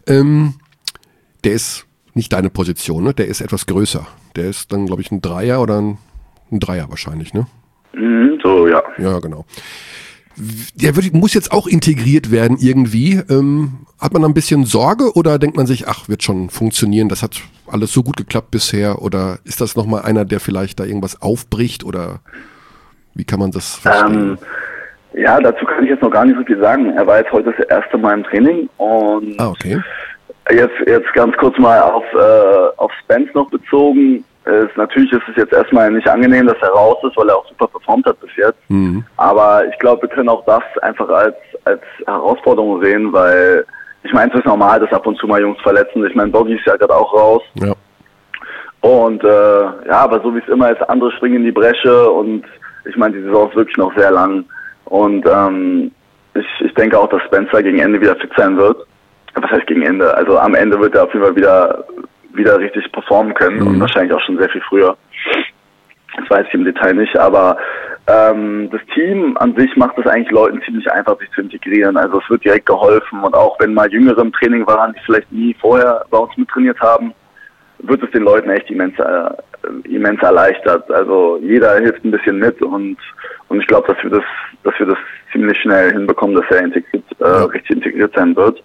Der ist nicht deine Position, ne? Der ist etwas größer. Der ist dann, glaube ich, ein Dreier oder ein Dreier wahrscheinlich, ne? So, ja. Ja, genau. Der muss jetzt auch integriert werden irgendwie. Hat man ein bisschen Sorge oder denkt man sich, ach, wird schon funktionieren, das hat alles so gut geklappt bisher? Oder ist das nochmal einer, der vielleicht da irgendwas aufbricht? Oder wie kann man das verstehen? Dazu kann ich jetzt noch gar nicht so viel sagen. Er war jetzt heute das erste Mal im Training und okay. Jetzt ganz kurz mal auf Spence noch bezogen. Natürlich ist es jetzt erstmal nicht angenehm, dass er raus ist, weil er auch super performt hat bis jetzt. Aber ich glaube, wir können auch das einfach als Herausforderung sehen, weil ich meine, es ist normal, dass ab und zu mal Jungs verletzen. Ich meine, Boggy ist ja gerade auch raus. Ja. Und aber so wie es immer ist, andere springen in die Bresche und ich meine, die Saison ist wirklich noch sehr lang. Und ich denke auch, dass Spencer gegen Ende wieder fit sein wird. Was heißt gegen Ende? Also am Ende wird er auf jeden Fall wieder richtig performen können und wahrscheinlich auch schon sehr viel früher. Das weiß ich im Detail nicht, aber das Team an sich macht es eigentlich Leuten ziemlich einfach, sich zu integrieren. Also es wird direkt geholfen und auch wenn mal Jüngere im Training waren, die vielleicht nie vorher bei uns mittrainiert haben, wird es den Leuten echt immens erleichtert. Also jeder hilft ein bisschen mit und ich glaube, dass wir das ziemlich schnell hinbekommen, dass er richtig integriert sein wird.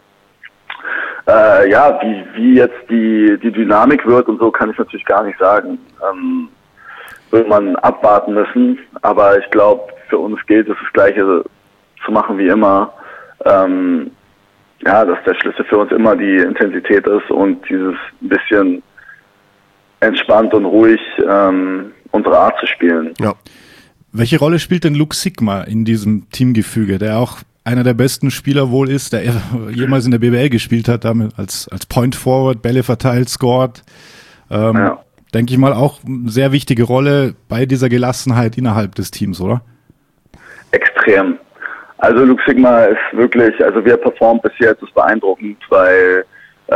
Wie jetzt die Dynamik wird und so, kann ich natürlich gar nicht sagen. Wird man abwarten müssen, aber ich glaube, für uns gilt es, das Gleiche zu machen wie immer. Dass der Schlüssel für uns immer die Intensität ist und dieses bisschen entspannt und ruhig unsere Art zu spielen. Ja. Welche Rolle spielt denn Luke Sigma in diesem Teamgefüge, der auch einer der besten Spieler wohl ist, der jemals in der BBL gespielt hat, damit als Point Forward, Bälle verteilt, scored. Denke ich mal auch eine sehr wichtige Rolle bei dieser Gelassenheit innerhalb des Teams, oder? Extrem. Also Luke Sigma ist wirklich, also wie er performt bis jetzt, ist beeindruckend, weil,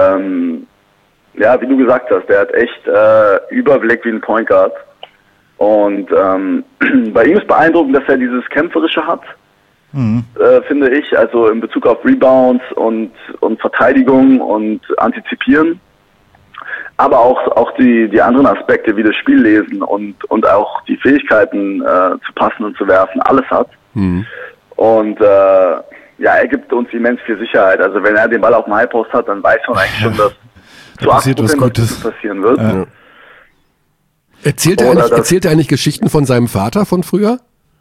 wie du gesagt hast, der hat echt Überblick wie ein Point Guard. Und bei ihm ist beeindruckend, dass er dieses Kämpferische hat, finde ich, also in Bezug auf Rebounds und Verteidigung und Antizipieren. Aber auch die anderen Aspekte wie das Spiel lesen und auch die Fähigkeiten zu passen und zu werfen, alles hat. Und er gibt uns immens viel Sicherheit. Also wenn er den Ball auf dem Highpost hat, dann weiß man eigentlich schon, dass zu 8% was passieren wird. Ja. Erzählt er eigentlich Geschichten von seinem Vater von früher?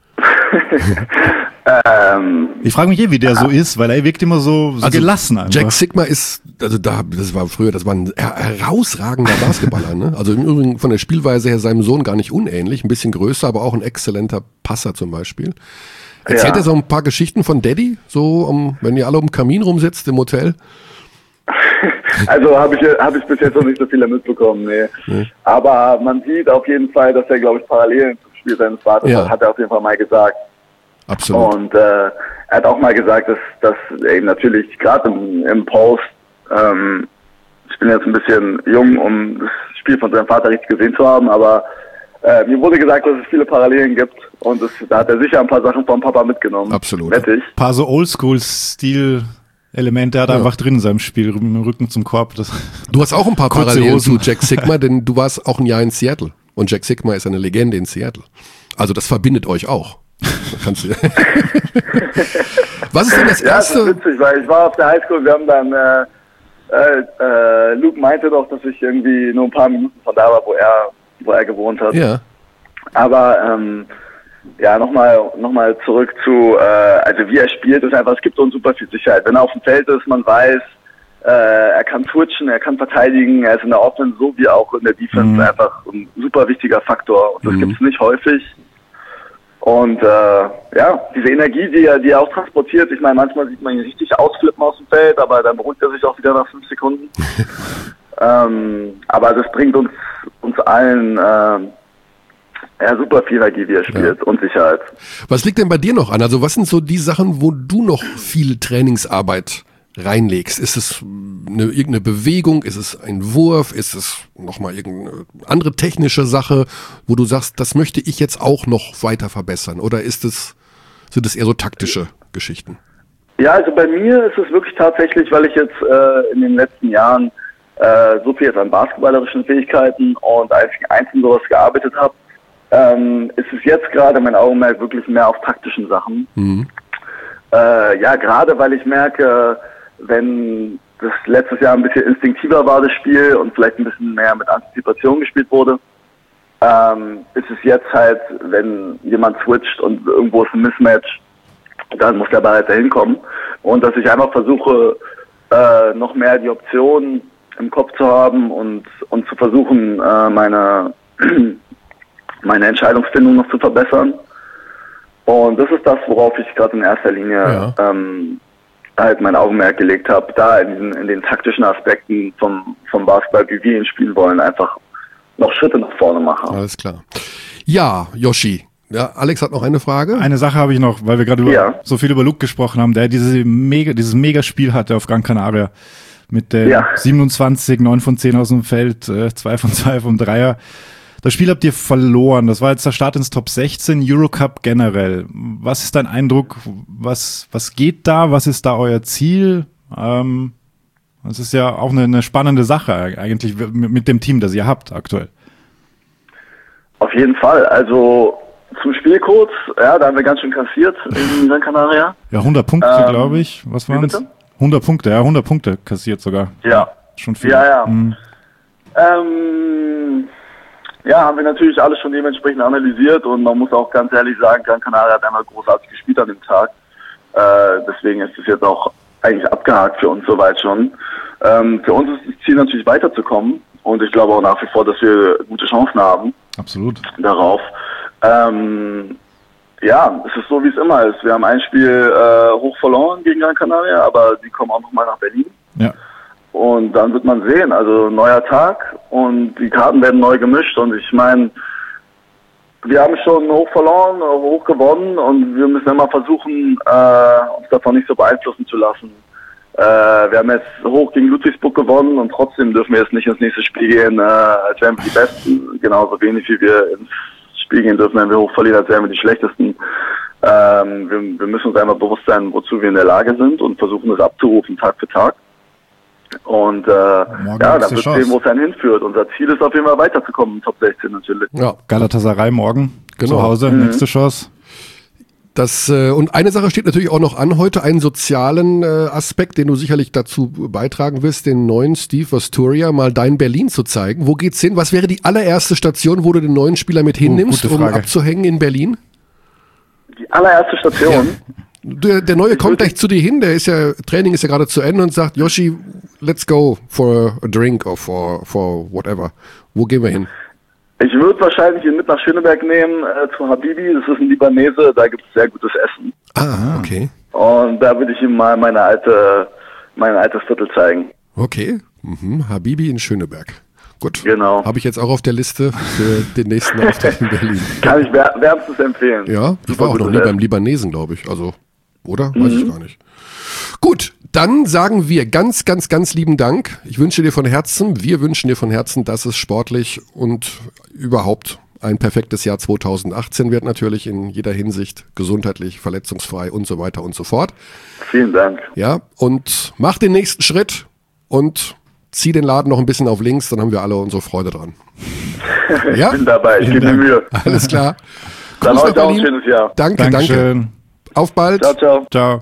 Ich frage mich wie der so ist, weil er wirkt immer so gelassen einfach. Jack Sigma ist, das war ein herausragender Basketballer, ne? Also im Übrigen von der Spielweise her seinem Sohn gar nicht unähnlich, ein bisschen größer, aber auch ein exzellenter Passer zum Beispiel. Erzählt er so ein paar Geschichten von Daddy, so wenn ihr alle um den Kamin rumsitzt im Hotel? Also habe ich bis jetzt noch nicht so viele mitbekommen, nee. Aber man sieht auf jeden Fall, dass er, glaube ich, Parallelen zum Spiel seines Vaters hat er auf jeden Fall mal gesagt. Absolut. Und er hat auch mal gesagt, dass eben natürlich gerade im Post, ich bin jetzt ein bisschen jung, um das Spiel von seinem Vater richtig gesehen zu haben, aber mir wurde gesagt, dass es viele Parallelen gibt und da hat er sicher ein paar Sachen vom Papa mitgenommen. Absolut. Wette ich. Ein paar so Oldschool-Stil-Elemente hat er einfach drin in seinem Spiel, mit dem Rücken zum Korb. Du hast auch ein paar Parallelen zu Jack Sigma, denn du warst auch ein Jahr in Seattle und Jack Sigma ist eine Legende in Seattle. Also das verbindet euch auch. Kannst du Was ist denn das Erste? Ja, das ist witzig, weil ich war auf der Highschool, wir haben dann Luke meinte doch, dass ich irgendwie nur ein paar Minuten von da war, wo er gewohnt hat. Ja. Aber nochmal zurück zu also wie er spielt, ist einfach, es gibt uns super viel Sicherheit. Wenn er auf dem Feld ist, man weiß, er kann switchen, er kann verteidigen, er ist in der Offense so wie auch in der Defense einfach ein super wichtiger Faktor. Und das gibt's nicht häufig. Und diese Energie, die er auch transportiert, ich meine, manchmal sieht man ihn richtig ausflippen aus dem Feld, aber dann beruhigt er sich auch wieder nach 5 Sekunden. Aber das bringt uns allen super viel Energie, wie er spielt, und Sicherheit. Was liegt denn bei dir noch an? Also was sind so die Sachen, wo du noch viel Trainingsarbeit reinlegst? Ist es irgendeine Bewegung? Ist es ein Wurf? Ist es nochmal irgendeine andere technische Sache, wo du sagst, das möchte ich jetzt auch noch weiter verbessern? Oder sind es eher so taktische Geschichten? Ja, also bei mir ist es wirklich tatsächlich, weil ich jetzt in den letzten Jahren so viel jetzt an basketballerischen Fähigkeiten und einzeln sowas gearbeitet habe, ist es jetzt gerade mein Augenmerk wirklich mehr auf taktischen Sachen. Gerade weil ich merke, wenn das letztes Jahr ein bisschen instinktiver war, das Spiel, und vielleicht ein bisschen mehr mit Antizipation gespielt wurde, ist es jetzt halt, wenn jemand switcht und irgendwo ist ein Mismatch, dann muss der Ball halt dahin kommen. Und dass ich einfach versuche, noch mehr die Option im Kopf zu haben und zu versuchen, meine Entscheidungsfindung noch zu verbessern. Und das ist das, worauf ich gerade in erster Linie halt mein Augenmerk gelegt habe, da in den taktischen Aspekten vom Basketball, wie wir ihn spielen wollen, einfach noch Schritte nach vorne machen. Alles klar. Ja, Yoshi. Ja, Alex hat noch eine Frage. Eine Sache habe ich noch, weil wir gerade so viel über Luke gesprochen haben, der dieses Mega-Spiel hatte auf Gran Canaria mit 27, 9 von 10 aus dem Feld, 2 von 2 vom Dreier. Das Spiel habt ihr verloren. Das war jetzt der Start ins Top 16, Eurocup generell. Was ist dein Eindruck? Was geht da? Was ist da euer Ziel? Das ist ja auch eine spannende Sache eigentlich mit dem Team, das ihr habt aktuell. Auf jeden Fall. Also zum Spiel kurz, ja, da haben wir ganz schön kassiert in Gran Canaria. Ja, 100 Punkte, glaube ich. Was waren es? 100 Punkte, ja, 100 Punkte kassiert sogar. Ja. Schon viel. Ja. Ja, haben wir natürlich alles schon dementsprechend analysiert und man muss auch ganz ehrlich sagen, Gran Canaria hat einmal großartig gespielt an dem Tag. Deswegen ist es jetzt auch eigentlich abgehakt für uns soweit schon. Für uns ist das Ziel natürlich weiterzukommen und ich glaube auch nach wie vor, dass wir gute Chancen haben. Absolut. Darauf. Ja, es ist so, wie es immer ist. Wir haben ein Spiel hoch verloren gegen Gran Canaria, aber die kommen auch nochmal nach Berlin. Ja. Und dann wird man sehen, also neuer Tag und die Karten werden neu gemischt und ich meine, wir haben schon hoch verloren, hoch gewonnen und wir müssen immer versuchen, uns davon nicht so beeinflussen zu lassen. Wir haben jetzt hoch gegen Ludwigsburg gewonnen und trotzdem dürfen wir jetzt nicht ins nächste Spiel gehen, als wären wir die Besten. Genauso wenig wie wir ins Spiel gehen dürfen, wenn wir hoch verlieren, als wären wir die Schlechtesten. Wir müssen uns einmal bewusst sein, wozu wir in der Lage sind und versuchen, das abzurufen, Tag für Tag. Und dann wird sehen, wo es einen hinführt. Unser Ziel ist auf jeden Fall weiterzukommen im Top 16 natürlich. Ja, Galatasaray morgen zu Hause, nächste Chance. Und eine Sache steht natürlich auch noch an heute, einen sozialen Aspekt, den du sicherlich dazu beitragen wirst, den neuen Steve Asturia mal dein Berlin zu zeigen. Wo geht's hin? Was wäre die allererste Station, wo du den neuen Spieler mit hinnimmst, um abzuhängen in Berlin? Die allererste Station? Ja. Der Neue kommt gleich zu dir hin, Training ist ja gerade zu Ende und sagt, Yoshi, let's go for a drink or for whatever. Wo gehen wir hin? Ich würde wahrscheinlich ihn mit nach Schöneberg nehmen, zu Habibi, das ist ein Libanese, da gibt es sehr gutes Essen. Ah, okay. Und da würde ich ihm mal mein altes Viertel zeigen. Okay, Habibi in Schöneberg. Gut, genau. Habe ich jetzt auch auf der Liste für den nächsten Auftritt in Berlin. Kann ich wärmstens empfehlen. Ja, ich war auch noch nie beim Libanesen, glaube ich, also... Oder? Weiß ich gar nicht. Gut, dann sagen wir ganz, ganz, ganz lieben Dank. Ich wünsche dir von Herzen, wir wünschen dir von Herzen, dass es sportlich und überhaupt ein perfektes Jahr 2018 wird, natürlich in jeder Hinsicht, gesundheitlich, verletzungsfrei und so weiter und so fort. Vielen Dank. Ja, und mach den nächsten Schritt und zieh den Laden noch ein bisschen auf links, dann haben wir alle unsere Freude dran. Ja? Ich bin dabei, ich gebe mir Mühe. Alles klar. Dann heute auch ein schönes Jahr. Danke. Auf bald. Ciao.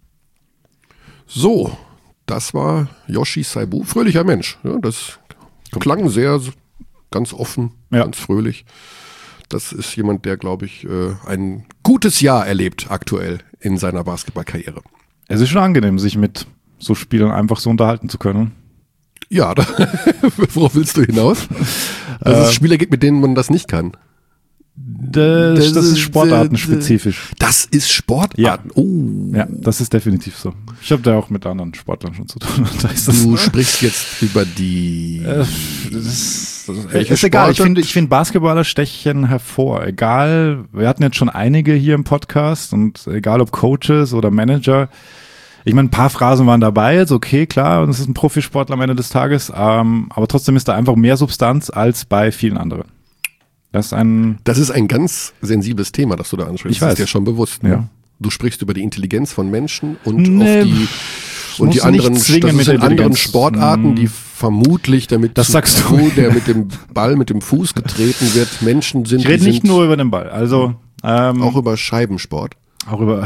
So, das war Yoshi Saibu. Fröhlicher Mensch. Ja, das klang sehr ganz offen, ganz fröhlich. Das ist jemand, der, glaube ich, ein gutes Jahr erlebt aktuell in seiner Basketballkarriere. Es ist schon angenehm, sich mit so Spielern einfach so unterhalten zu können. Ja, worauf willst du hinaus? Dass es Spieler gibt, mit denen man das nicht kann. Das ist sportartenspezifisch. Das ist Sportarten? Ja. Oh. Ja, das ist definitiv so. Ich habe da auch mit anderen Sportlern schon zu tun. Du sprichst jetzt über die... ist egal, ich finde Basketballer stechen hervor. Egal, wir hatten jetzt schon einige hier im Podcast und egal ob Coaches oder Manager. Ich meine, ein paar Phrasen waren dabei, jetzt okay, klar, und es ist ein Profisportler am Ende des Tages, aber trotzdem ist da einfach mehr Substanz als bei vielen anderen. Das ist ein ganz sensibles Thema, das du da ansprichst. Ich weiß. Das ist dir schon bewusst. Ne? Ja. Du sprichst über die Intelligenz von Menschen und die anderen, das ist in anderen Sportarten, die vermutlich damit das sagst du, der mit dem Ball, mit dem Fuß getreten wird, Menschen sind. Ich rede nicht nur über den Ball, also auch über Scheibensport. Auch über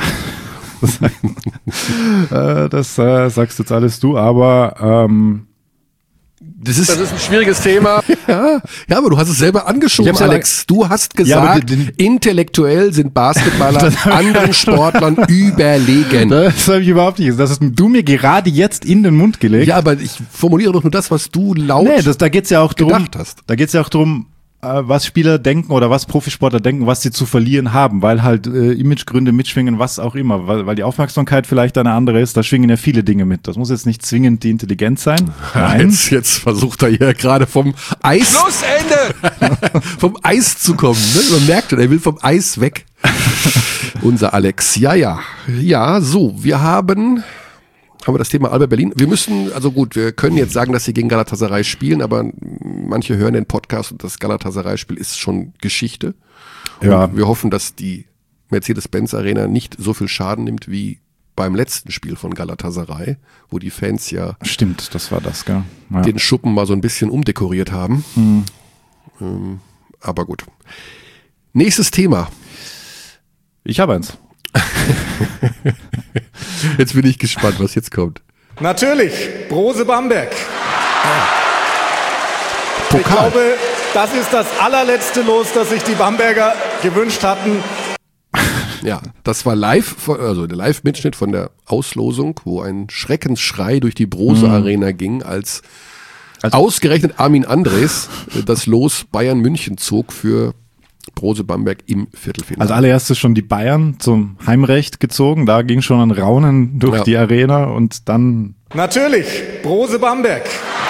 das sagst jetzt alles du, aber das ist ein schwieriges Thema. Ja, aber du hast es selber angeschoben, Alex. Du hast gesagt, intellektuell sind Basketballer anderen Sportlern überlegen. Das habe ich überhaupt nicht gesagt. Das hast du mir gerade jetzt in den Mund gelegt. Ja, aber ich formuliere doch nur das, was du laut da geht's ja auch gedacht hast. Da geht's ja auch darum, was Spieler denken oder was Profisportler denken, was sie zu verlieren haben, weil halt Imagegründe mitschwingen, was auch immer, weil die Aufmerksamkeit vielleicht eine andere ist, da schwingen ja viele Dinge mit. Das muss jetzt nicht zwingend die Intelligenz sein. Nein. Jetzt versucht er hier gerade vom Eis vom Eis zu kommen. Ne? Man merkt, er will vom Eis weg. Unser Alex. Ja, so, wir haben haben wir das Thema Alba Berlin. Wir müssen, also gut, wir können jetzt sagen, dass sie gegen Galatasaray spielen, aber manche hören den Podcast und das Galatasaray-Spiel ist schon Geschichte. Ja. Und wir hoffen, dass die Mercedes-Benz Arena nicht so viel Schaden nimmt wie beim letzten Spiel von Galatasaray, wo die Fans ja Stimmt, das war das, gell? Ja. den Schuppen mal so ein bisschen umdekoriert haben. Aber gut. Nächstes Thema. Ich habe eins. Jetzt bin ich gespannt, was jetzt kommt. Natürlich, Brose Bamberg. Pokal. Ich glaube, das ist das allerletzte Los, das sich die Bamberger gewünscht hatten. Ja, das war live, also der Live-Mitschnitt von der Auslosung, wo ein Schreckensschrei durch die Brose Arena ging, als ausgerechnet Armin Andres das Los Bayern München zog für Brose Bamberg im Viertelfinale. Als allererstes schon die Bayern zum Heimrecht gezogen, da ging schon ein Raunen durch die Arena und dann... Natürlich, Brose Bamberg.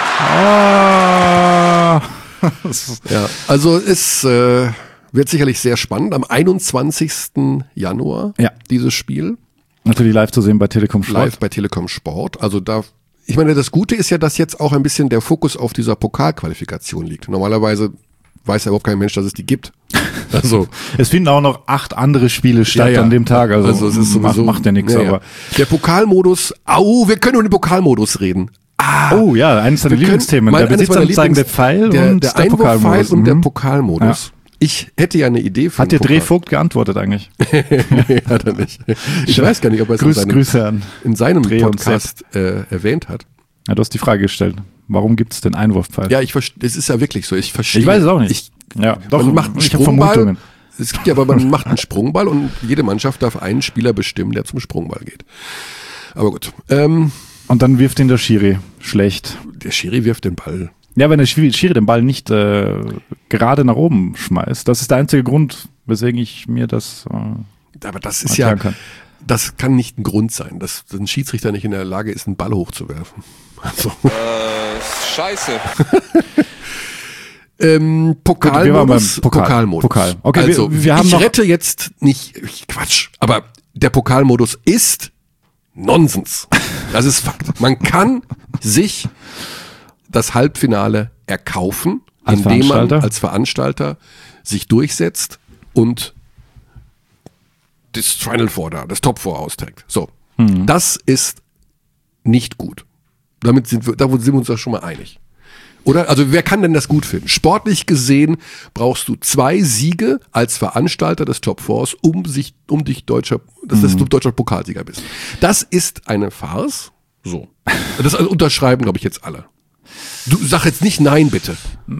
Ah. Ja, also es wird sicherlich sehr spannend. Am 21. Januar dieses Spiel. Natürlich live zu sehen bei Telekom Sport. Live bei Telekom Sport. Also da, ich meine, das Gute ist ja, dass jetzt auch ein bisschen der Fokus auf dieser Pokalqualifikation liegt. Normalerweise weiß ja überhaupt kein Mensch, dass es die gibt. Also es finden auch noch 8 andere Spiele statt an dem Tag. Also es ist sowieso, macht ja nichts. Aber der Pokalmodus, wir können über den Pokalmodus reden. Oh ja, eines deiner Lieblingsthemen. Der besitzanzeigende Pfeil und der Einwurfpfeil und der Pokalmodus. Ja. Ich hätte ja eine Idee für Hat der Drehvogt geantwortet eigentlich? Hat er nicht. Ich weiß gar nicht, ob er es in seinem Podcast erwähnt hat. Ja, du hast die Frage gestellt. Warum gibt es den Einwurfpfeil? Ja, es ist ja wirklich so. Ich verstehe. Ich weiß es auch nicht. Man macht einen Sprungball. Es gibt ja, aber man macht einen Sprungball und jede Mannschaft darf einen Spieler bestimmen, der zum Sprungball geht. Aber gut. Und dann wirft ihn der Schiri schlecht. Der Schiri wirft den Ball. Ja, wenn der Schiri den Ball nicht gerade nach oben schmeißt, das ist der einzige Grund, weswegen ich mir das aber das ist ja, das kann nicht ein Grund sein, dass ein Schiedsrichter nicht in der Lage ist, einen Ball hochzuwerfen. Also. Scheiße. Pokalmodus. Pokal. Okay, also, wir haben ich rette jetzt nicht, Quatsch, aber der Pokalmodus ist Nonsens. Das ist Fakt. Man kann sich das Halbfinale erkaufen, indem man als Veranstalter sich durchsetzt und das Final Four das Top 4 austrägt. So. Das ist nicht gut. Da sind wir uns doch schon mal einig. Oder? Also wer kann denn das gut finden? Sportlich gesehen brauchst du 2 Siege als Veranstalter des Top 4s, um dich deutscher Pokalsieger bist. Das ist eine Farce. So. Das unterschreiben, glaube ich, jetzt alle. Du sag jetzt nicht nein, bitte.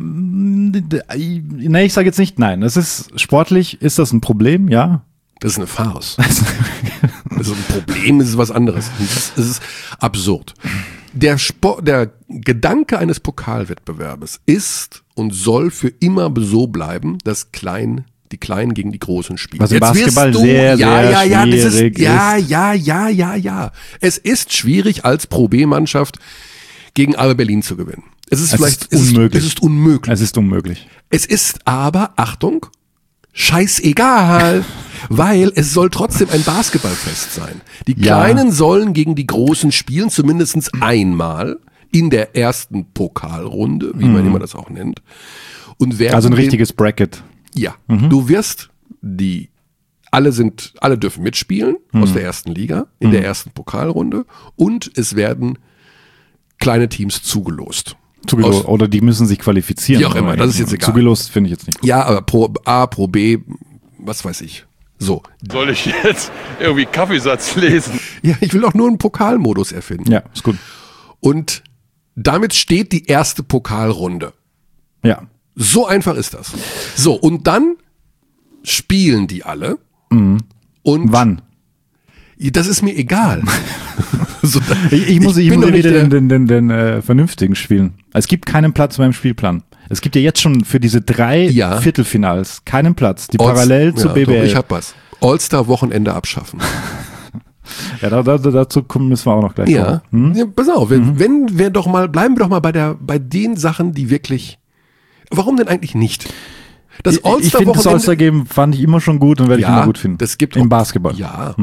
Nee, ich sage jetzt nicht nein. Sportlich ist das ein Problem, ja. Das ist eine Farce. Das ist ein Problem, das ist was anderes. Das ist absurd. Der Gedanke eines Pokalwettbewerbes ist und soll für immer so bleiben, dass die Kleinen gegen die Großen spielen. Was im Basketball sehr schwierig ist. Ja. Es ist schwierig, als Pro B-Mannschaft gegen Alba Berlin zu gewinnen. Es ist unmöglich. Es ist aber, Achtung, scheißegal, weil es soll trotzdem ein Basketballfest sein. Die Kleinen sollen gegen die Großen spielen, zumindest einmal in der ersten Pokalrunde, wie man immer das auch nennt. Und also ein richtiges Bracket. Ja, du wirst alle dürfen mitspielen aus der ersten Liga, in der ersten Pokalrunde, und es werden kleine Teams zugelost. Oder die müssen sich qualifizieren. Wie auch immer, das ist jetzt egal. Zugelost finde ich jetzt nicht gut. Ja, aber Pro A, Pro B, was weiß ich. So. Soll ich jetzt irgendwie Kaffeesatz lesen? Ja, ich will auch nur einen Pokalmodus erfinden. Ja, ist gut. Und damit steht die erste Pokalrunde. Ja. So einfach ist das. So, und dann spielen die alle. Mhm. Und wann? Das ist mir egal. Ich muss wieder den vernünftigen spielen. Es gibt keinen Platz beim Spielplan. Es gibt ja jetzt schon für diese 3 Viertelfinals keinen Platz, die parallel zur BBL. Doch, ich hab was. All-Star-Wochenende abschaffen. Ja, dazu müssen wir auch noch gleich kommen. Ja, pass auf, bleiben wir doch mal bei den Sachen, die wirklich. Warum denn eigentlich nicht? Ich finde das All-Star-Game fand ich immer schon gut und werde ich immer gut finden. Das gibt im Basketball. Ja.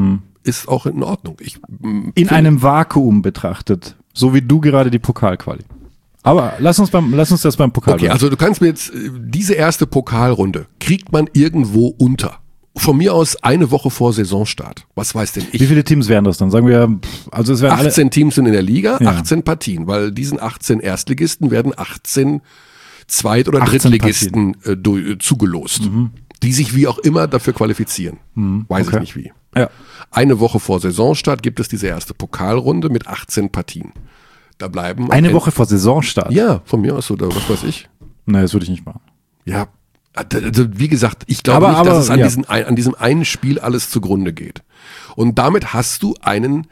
ist auch in Ordnung. In einem Vakuum betrachtet, so wie du gerade die Pokalquali. Aber lass uns das beim Pokal. Okay, also du kannst mir jetzt, diese erste Pokalrunde kriegt man irgendwo unter. Von mir aus eine Woche vor Saisonstart. Was weiß denn ich? Wie viele Teams wären das dann? Sagen wir, also es wären 18 Teams sind in der Liga, 18 Partien, weil diesen 18 Erstligisten werden 18 Zweit- oder Drittligisten zugelost, die sich wie auch immer dafür qualifizieren. Weiß ich nicht wie. Ja. Eine Woche vor Saisonstart gibt es diese erste Pokalrunde mit 18 Partien. Da bleiben eine Woche vor Saisonstart? Ja, von mir aus oder was weiß ich. Nee, das würde ich nicht machen. Ja, also wie gesagt, ich glaube nicht, dass es an diesem einen Spiel alles zugrunde geht. Und damit hast du einen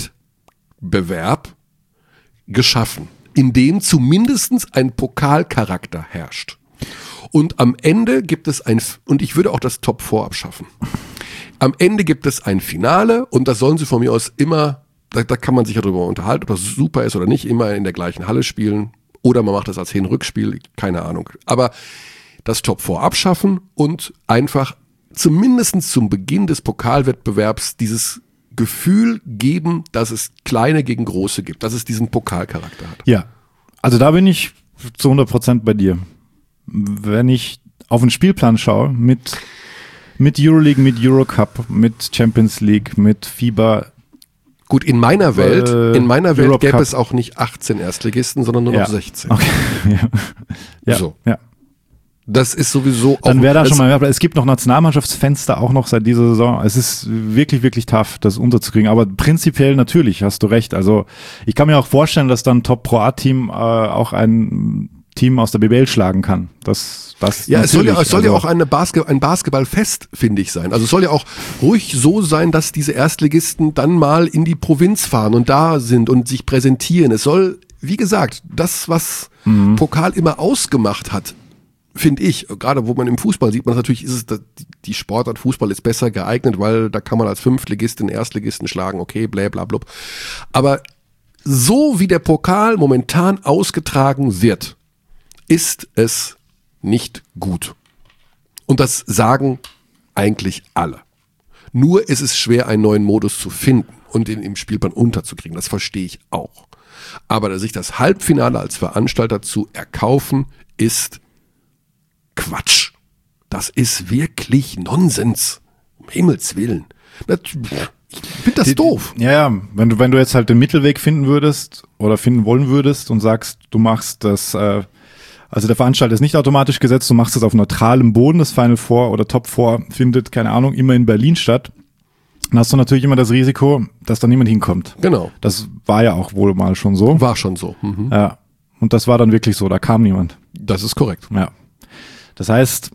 Wettbewerb geschaffen, in dem zumindest ein Pokalcharakter herrscht. Und am Ende gibt es und ich würde auch das Top 4 abschaffen. Am Ende gibt es ein Finale und das sollen sie von mir aus immer, da kann man sich ja darüber unterhalten, ob das super ist oder nicht, immer in der gleichen Halle spielen oder man macht das als Hin-Rückspiel, keine Ahnung. Aber das Top 4 abschaffen und einfach zumindest zum Beginn des Pokalwettbewerbs dieses Gefühl geben, dass es kleine gegen große gibt, dass es diesen Pokalcharakter hat. Ja, also da bin ich zu 100% bei dir. Wenn ich auf den Spielplan schaue, mit Euroleague, mit Eurocup, mit Champions League, mit FIBA. Gut, in meiner Welt gäbe es auch nicht 18 Erstligisten, sondern nur noch 16. Okay. Ja. So. Ja. Das ist sowieso auch. Dann wäre da schon mal, aber es gibt noch Nationalmannschaftsfenster auch noch seit dieser Saison. Es ist wirklich, wirklich tough, das unterzukriegen. Aber prinzipiell natürlich, hast du recht. Also ich kann mir auch vorstellen, dass dann Top Pro A-Team auch ein Team aus der BBL schlagen kann. Es soll ja auch ein Basketballfest, finde ich, sein. Also es soll ja auch ruhig so sein, dass diese Erstligisten dann mal in die Provinz fahren und da sind und sich präsentieren. Es soll, wie gesagt, das, was Pokal immer ausgemacht hat, finde ich, gerade wo man im Fußball sieht, man natürlich die Sportart Fußball ist besser geeignet, weil da kann man als Fünftligist den Erstligisten schlagen, okay, blablabla. Aber so wie der Pokal momentan ausgetragen wird, ist es nicht gut. Und das sagen eigentlich alle. Nur ist es schwer, einen neuen Modus zu finden und ihn im Spielplan unterzukriegen. Das verstehe ich auch. Aber sich das Halbfinale als Veranstalter zu erkaufen, ist Quatsch. Das ist wirklich Nonsens. Um Himmels Willen. Ich finde das doof. Ja, wenn du jetzt halt den Mittelweg finden würdest oder finden wollen würdest und sagst, du machst das, also der Veranstalter ist nicht automatisch gesetzt, du machst das auf neutralem Boden, das Final Four oder Top 4 findet, keine Ahnung, immer in Berlin statt, dann hast du natürlich immer das Risiko, dass da niemand hinkommt. Genau. Das war ja auch wohl mal schon so. War schon so. Mhm. Ja. Und das war dann wirklich so, da kam niemand. Das ist korrekt. Ja. Das heißt,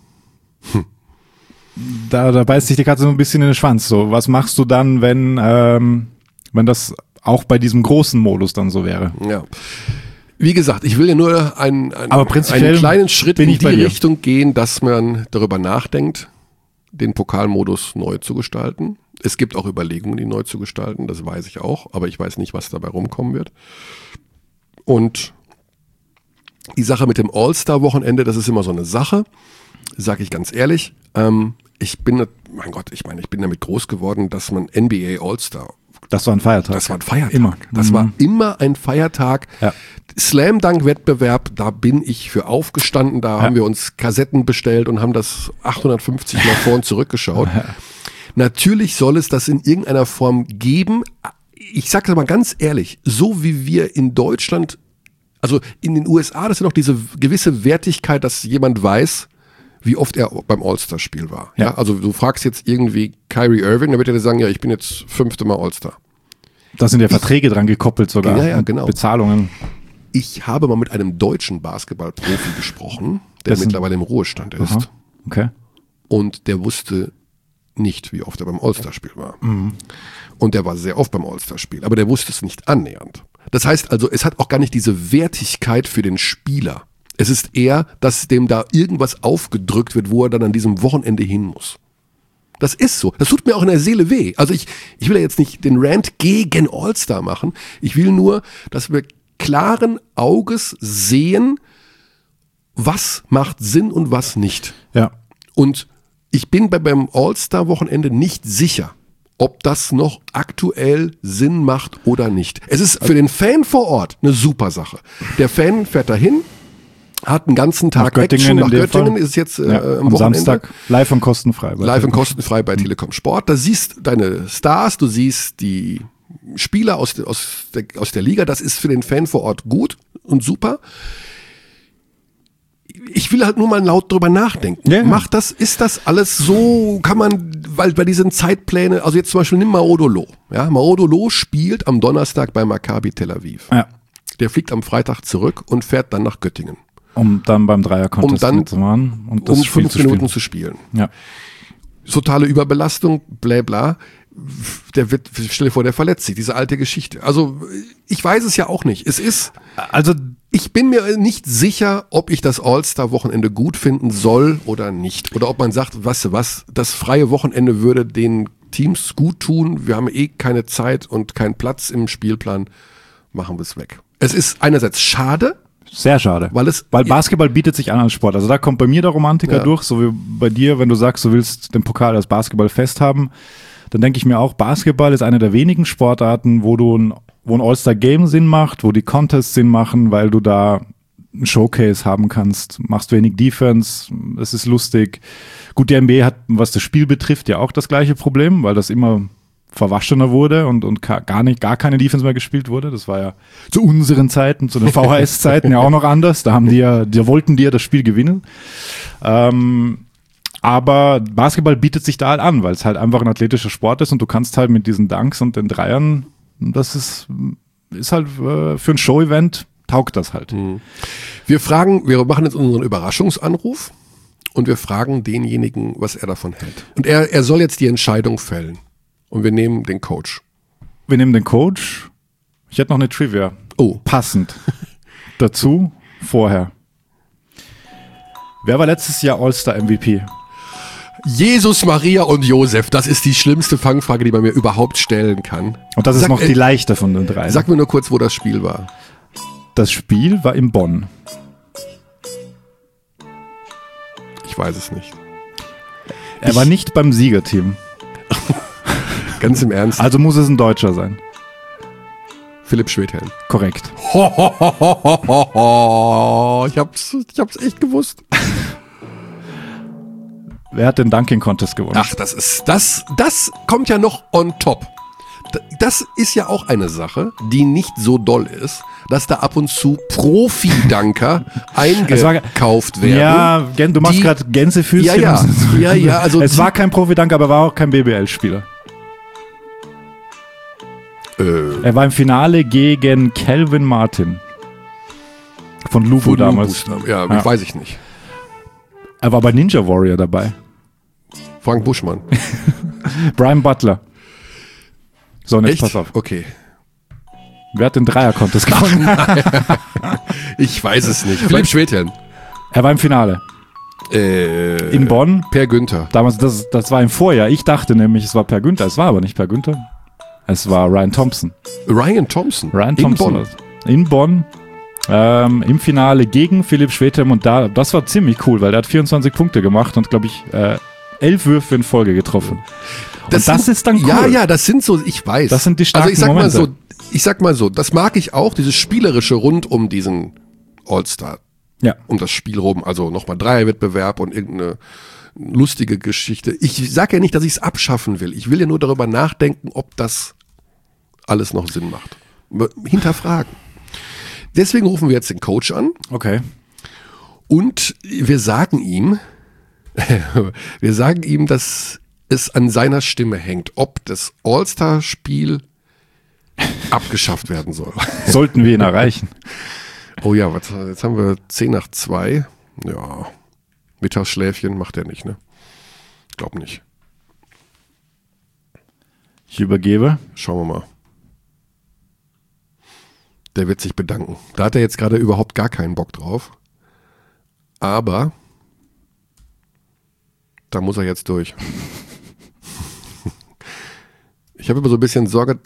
da beißt sich die Katze so ein bisschen in den Schwanz. So, was machst du dann, wenn das auch bei diesem großen Modus dann so wäre? Ja. Wie gesagt, ich will ja nur einen prinzipiell kleinen Schritt in die bei dir. Richtung gehen, dass man darüber nachdenkt, den Pokalmodus neu zu gestalten. Es gibt auch Überlegungen, die neu zu gestalten, das weiß ich auch, aber ich weiß nicht, was dabei rumkommen wird. Und die Sache mit dem All-Star-Wochenende, das ist immer so eine Sache, sage ich ganz ehrlich. Ich bin damit groß geworden, dass man NBA All-Star. Das war ein Feiertag. Das war ein Feiertag. Immer. Das war immer ein Feiertag. Ja. Slam-Dunk-Wettbewerb, da bin ich für aufgestanden, da haben wir uns Kassetten bestellt und haben das 850 Mal vor und zurückgeschaut. Ja. Natürlich soll es das in irgendeiner Form geben. Ich sage mal ganz ehrlich, so wie wir in Deutschland, also in den USA, das ist noch diese gewisse Wertigkeit, dass jemand weiß, wie oft er beim All-Star-Spiel war. Ja. Also du fragst jetzt irgendwie Kyrie Irving, dann wird er dir sagen, ja, ich bin jetzt 5. Mal All-Star. Da sind ja Verträge dran gekoppelt sogar. Ja, genau. Bezahlungen. Ich habe mal mit einem deutschen Basketballprofi gesprochen, der mittlerweile im Ruhestand ist. Aha. Okay. Und der wusste nicht, wie oft er beim All-Star-Spiel war. Mhm. Und der war sehr oft beim All-Star-Spiel, aber der wusste es nicht annähernd. Das heißt also, es hat auch gar nicht diese Wertigkeit für den Spieler. Es ist eher, dass dem da irgendwas aufgedrückt wird, wo er dann an diesem Wochenende hin muss. Das ist so. Das tut mir auch in der Seele weh. Also ich will ja jetzt nicht den Rant gegen All-Star machen. Ich will nur, dass wir klaren Auges sehen, was macht Sinn und was nicht. Ja. Und ich bin beim All-Star-Wochenende nicht sicher, ob das noch aktuell Sinn macht oder nicht. Es ist für den Fan vor Ort eine super Sache. Der Fan fährt dahin, hat einen ganzen Tag Action. Nach Göttingen ist es jetzt am Wochenende. Samstag live und kostenfrei. Live und kostenfrei bei Telekom Sport. Da siehst du deine Stars, du siehst die Spieler aus der Liga. Das ist für den Fan vor Ort gut und super. Ich will halt nur mal laut drüber nachdenken. Ja. Ist das alles so, kann man, weil bei diesen Zeitpläne, also jetzt zum Beispiel nimm Maodolo. Ja, Maodolo spielt am Donnerstag bei Maccabi Tel Aviv. Ja. Der fliegt am Freitag zurück und fährt dann nach Göttingen. Um dann beim Dreier-Contest mitzumachen und das Spiel 5 Minuten zu spielen. Ja. Totale Überbelastung, bla bla. Stell dir vor, der verletzt sich, diese alte Geschichte. Also ich weiß es ja auch nicht. Ich bin mir nicht sicher, ob ich das All-Star-Wochenende gut finden soll oder nicht. Oder ob man sagt, weißt du was, das freie Wochenende würde den Teams gut tun. Wir haben keine Zeit und keinen Platz im Spielplan. Machen wir es weg. Es ist einerseits schade. Sehr schade. Weil Basketball bietet sich an als Sport. Also da kommt bei mir der Romantiker durch, so wie bei dir, wenn du sagst, du willst den Pokal als Basketball-Fest haben. Dann denke ich mir auch, Basketball ist eine der wenigen Sportarten, wo ein All-Star-Game Sinn macht, wo die Contests Sinn machen, weil du da einen Showcase haben kannst, machst wenig Defense, es ist lustig. Gut, die NBA hat, was das Spiel betrifft, ja auch das gleiche Problem, weil das immer verwaschener wurde und gar keine Defense mehr gespielt wurde. Das war ja zu unseren Zeiten, zu den VHS-Zeiten ja auch noch anders. Da wollten die ja das Spiel gewinnen. Aber Basketball bietet sich da halt an, weil es halt einfach ein athletischer Sport ist und du kannst halt mit diesen Dunks und den Dreiern, das ist halt für ein Show-Event, taugt das halt. Wir machen jetzt unseren Überraschungsanruf und wir fragen denjenigen, was er davon hält. Und er soll jetzt die Entscheidung fällen. Und wir nehmen den Coach. Wir nehmen den Coach. Ich hätte noch eine Trivia. Oh. Passend. Dazu vorher. Wer war letztes Jahr All-Star-MVP? Jesus, Maria und Josef. Das ist die schlimmste Fangfrage, die man mir überhaupt stellen kann. Und das ist noch die leichte von den drei. Sag mir nur kurz, wo das Spiel war. Das Spiel war in Bonn. Ich weiß es nicht. Er war nicht beim Siegerteam. Ganz im Ernst. Also muss es ein Deutscher sein. Philipp Schwedhelm. Korrekt. Ich hab's echt gewusst. Wer hat den Dunking Contest gewonnen? Ach, das kommt ja noch on top. Das ist ja auch eine Sache, die nicht so doll ist, dass da ab und zu Profi-Dunker eingekauft werden. Ja, du machst gerade Gänsefüßchen. Ja. Also es war kein Profi-Dunker, aber war auch kein BBL-Spieler. Er war im Finale gegen Calvin Martin. Von Lubu damals. Ja, weiß ich nicht. Er war bei Ninja Warrior dabei. Frank Buschmann. Brian Butler. So, jetzt pass auf. Okay. Wer hat den Dreier-Contest gewonnen? Ich weiß es nicht. Philipp Schwedhelm. Er war im Finale. In Bonn. Per Günther. Damals, das war im Vorjahr. Ich dachte nämlich, es war Per Günther. Es war aber nicht Per Günther. Es war Ryan Thompson. In Bonn. Im Finale gegen Philipp Schwedhelm und das war ziemlich cool, weil der hat 24 Punkte gemacht und glaube ich 11 Würfe in Folge getroffen. Das ist dann cool. Ja, das sind so, ich weiß. Das sind die starken Momente. Ich sag mal so, das mag ich auch, dieses Spielerische rund um diesen All-Star. Ja. Um das Spiel rum, also nochmal Dreierwettbewerb und irgendeine lustige Geschichte. Ich sag ja nicht, dass ich es abschaffen will. Ich will ja nur darüber nachdenken, ob das alles noch Sinn macht. Hinterfragen. Deswegen rufen wir jetzt den Coach an. Okay. Und wir sagen ihm, dass es an seiner Stimme hängt, ob das All-Star-Spiel abgeschafft werden soll. Sollten wir ihn erreichen. Oh ja, jetzt haben wir 1:10. Ja, Mittagsschläfchen macht er nicht, ne? Glaub nicht. Ich übergebe. Schauen wir mal. Der wird sich bedanken. Da hat er jetzt gerade überhaupt gar keinen Bock drauf. Aber da muss er jetzt durch. Ich habe immer so ein bisschen Sorge.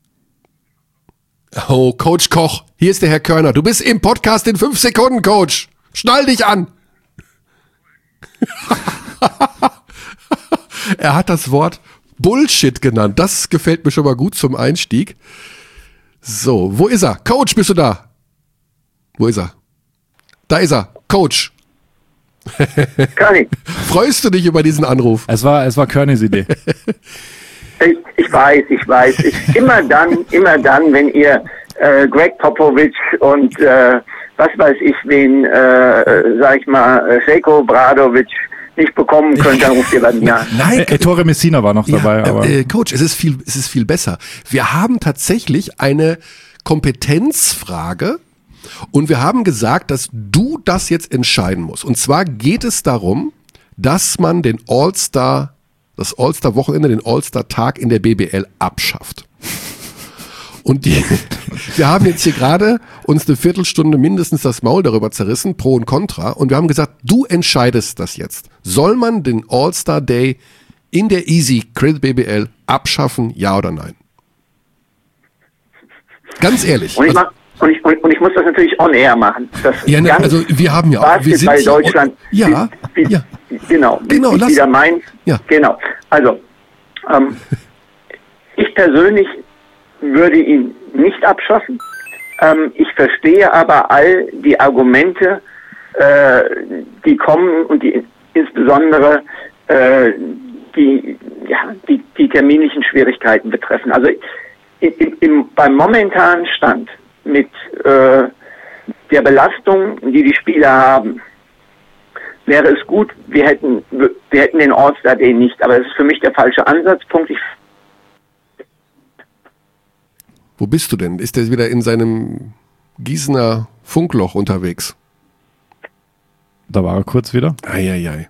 Oh, Coach Koch, hier ist der Herr Körner. Du bist im Podcast in 5 Sekunden, Coach. Schnall dich an. Er hat das Wort Bullshit genannt. Das gefällt mir schon mal gut zum Einstieg. So, wo ist er? Coach, bist du da? Wo ist er? Da ist er. Coach. Körny. Freust du dich über diesen Anruf? Es war Környs Idee. Ich weiß. Immer dann, wenn ihr Greg Popovich und was weiß ich wen, sag ich mal, Željko Obradović nicht bekommen könnt, dann ruft ihr bei mir an. Nein, Ettore Messina war noch dabei. Aber Coach, es ist viel besser. Wir haben tatsächlich eine Kompetenzfrage und wir haben gesagt, dass du das jetzt entscheiden musst. Und zwar geht es darum, dass man das All-Star-Wochenende, den All-Star-Tag in der BBL abschafft. Und wir haben jetzt hier gerade uns eine Viertelstunde mindestens das Maul darüber zerrissen, Pro und Contra. Und wir haben gesagt, du entscheidest das jetzt. Soll man den All-Star Day in der Easy Credit BBL abschaffen, ja oder nein? Ganz ehrlich. Und ich muss das natürlich on air machen. Also wir haben ja auch. Wir sind bei Deutschland. Ja. Genau. Wieder Mainz. Ja. Genau. Also, ich persönlich würde ihn nicht abschaffen. Ich verstehe aber all die Argumente, die kommen und die insbesondere die terminlichen Schwierigkeiten betreffen. Also beim momentanen Stand mit der Belastung, die Spieler haben, wäre es gut, wir hätten den All-Star Day nicht. Aber das ist für mich der falsche Ansatzpunkt. Wo bist du denn? Ist der wieder in seinem Gießener Funkloch unterwegs? Da war er kurz wieder. Eieiei.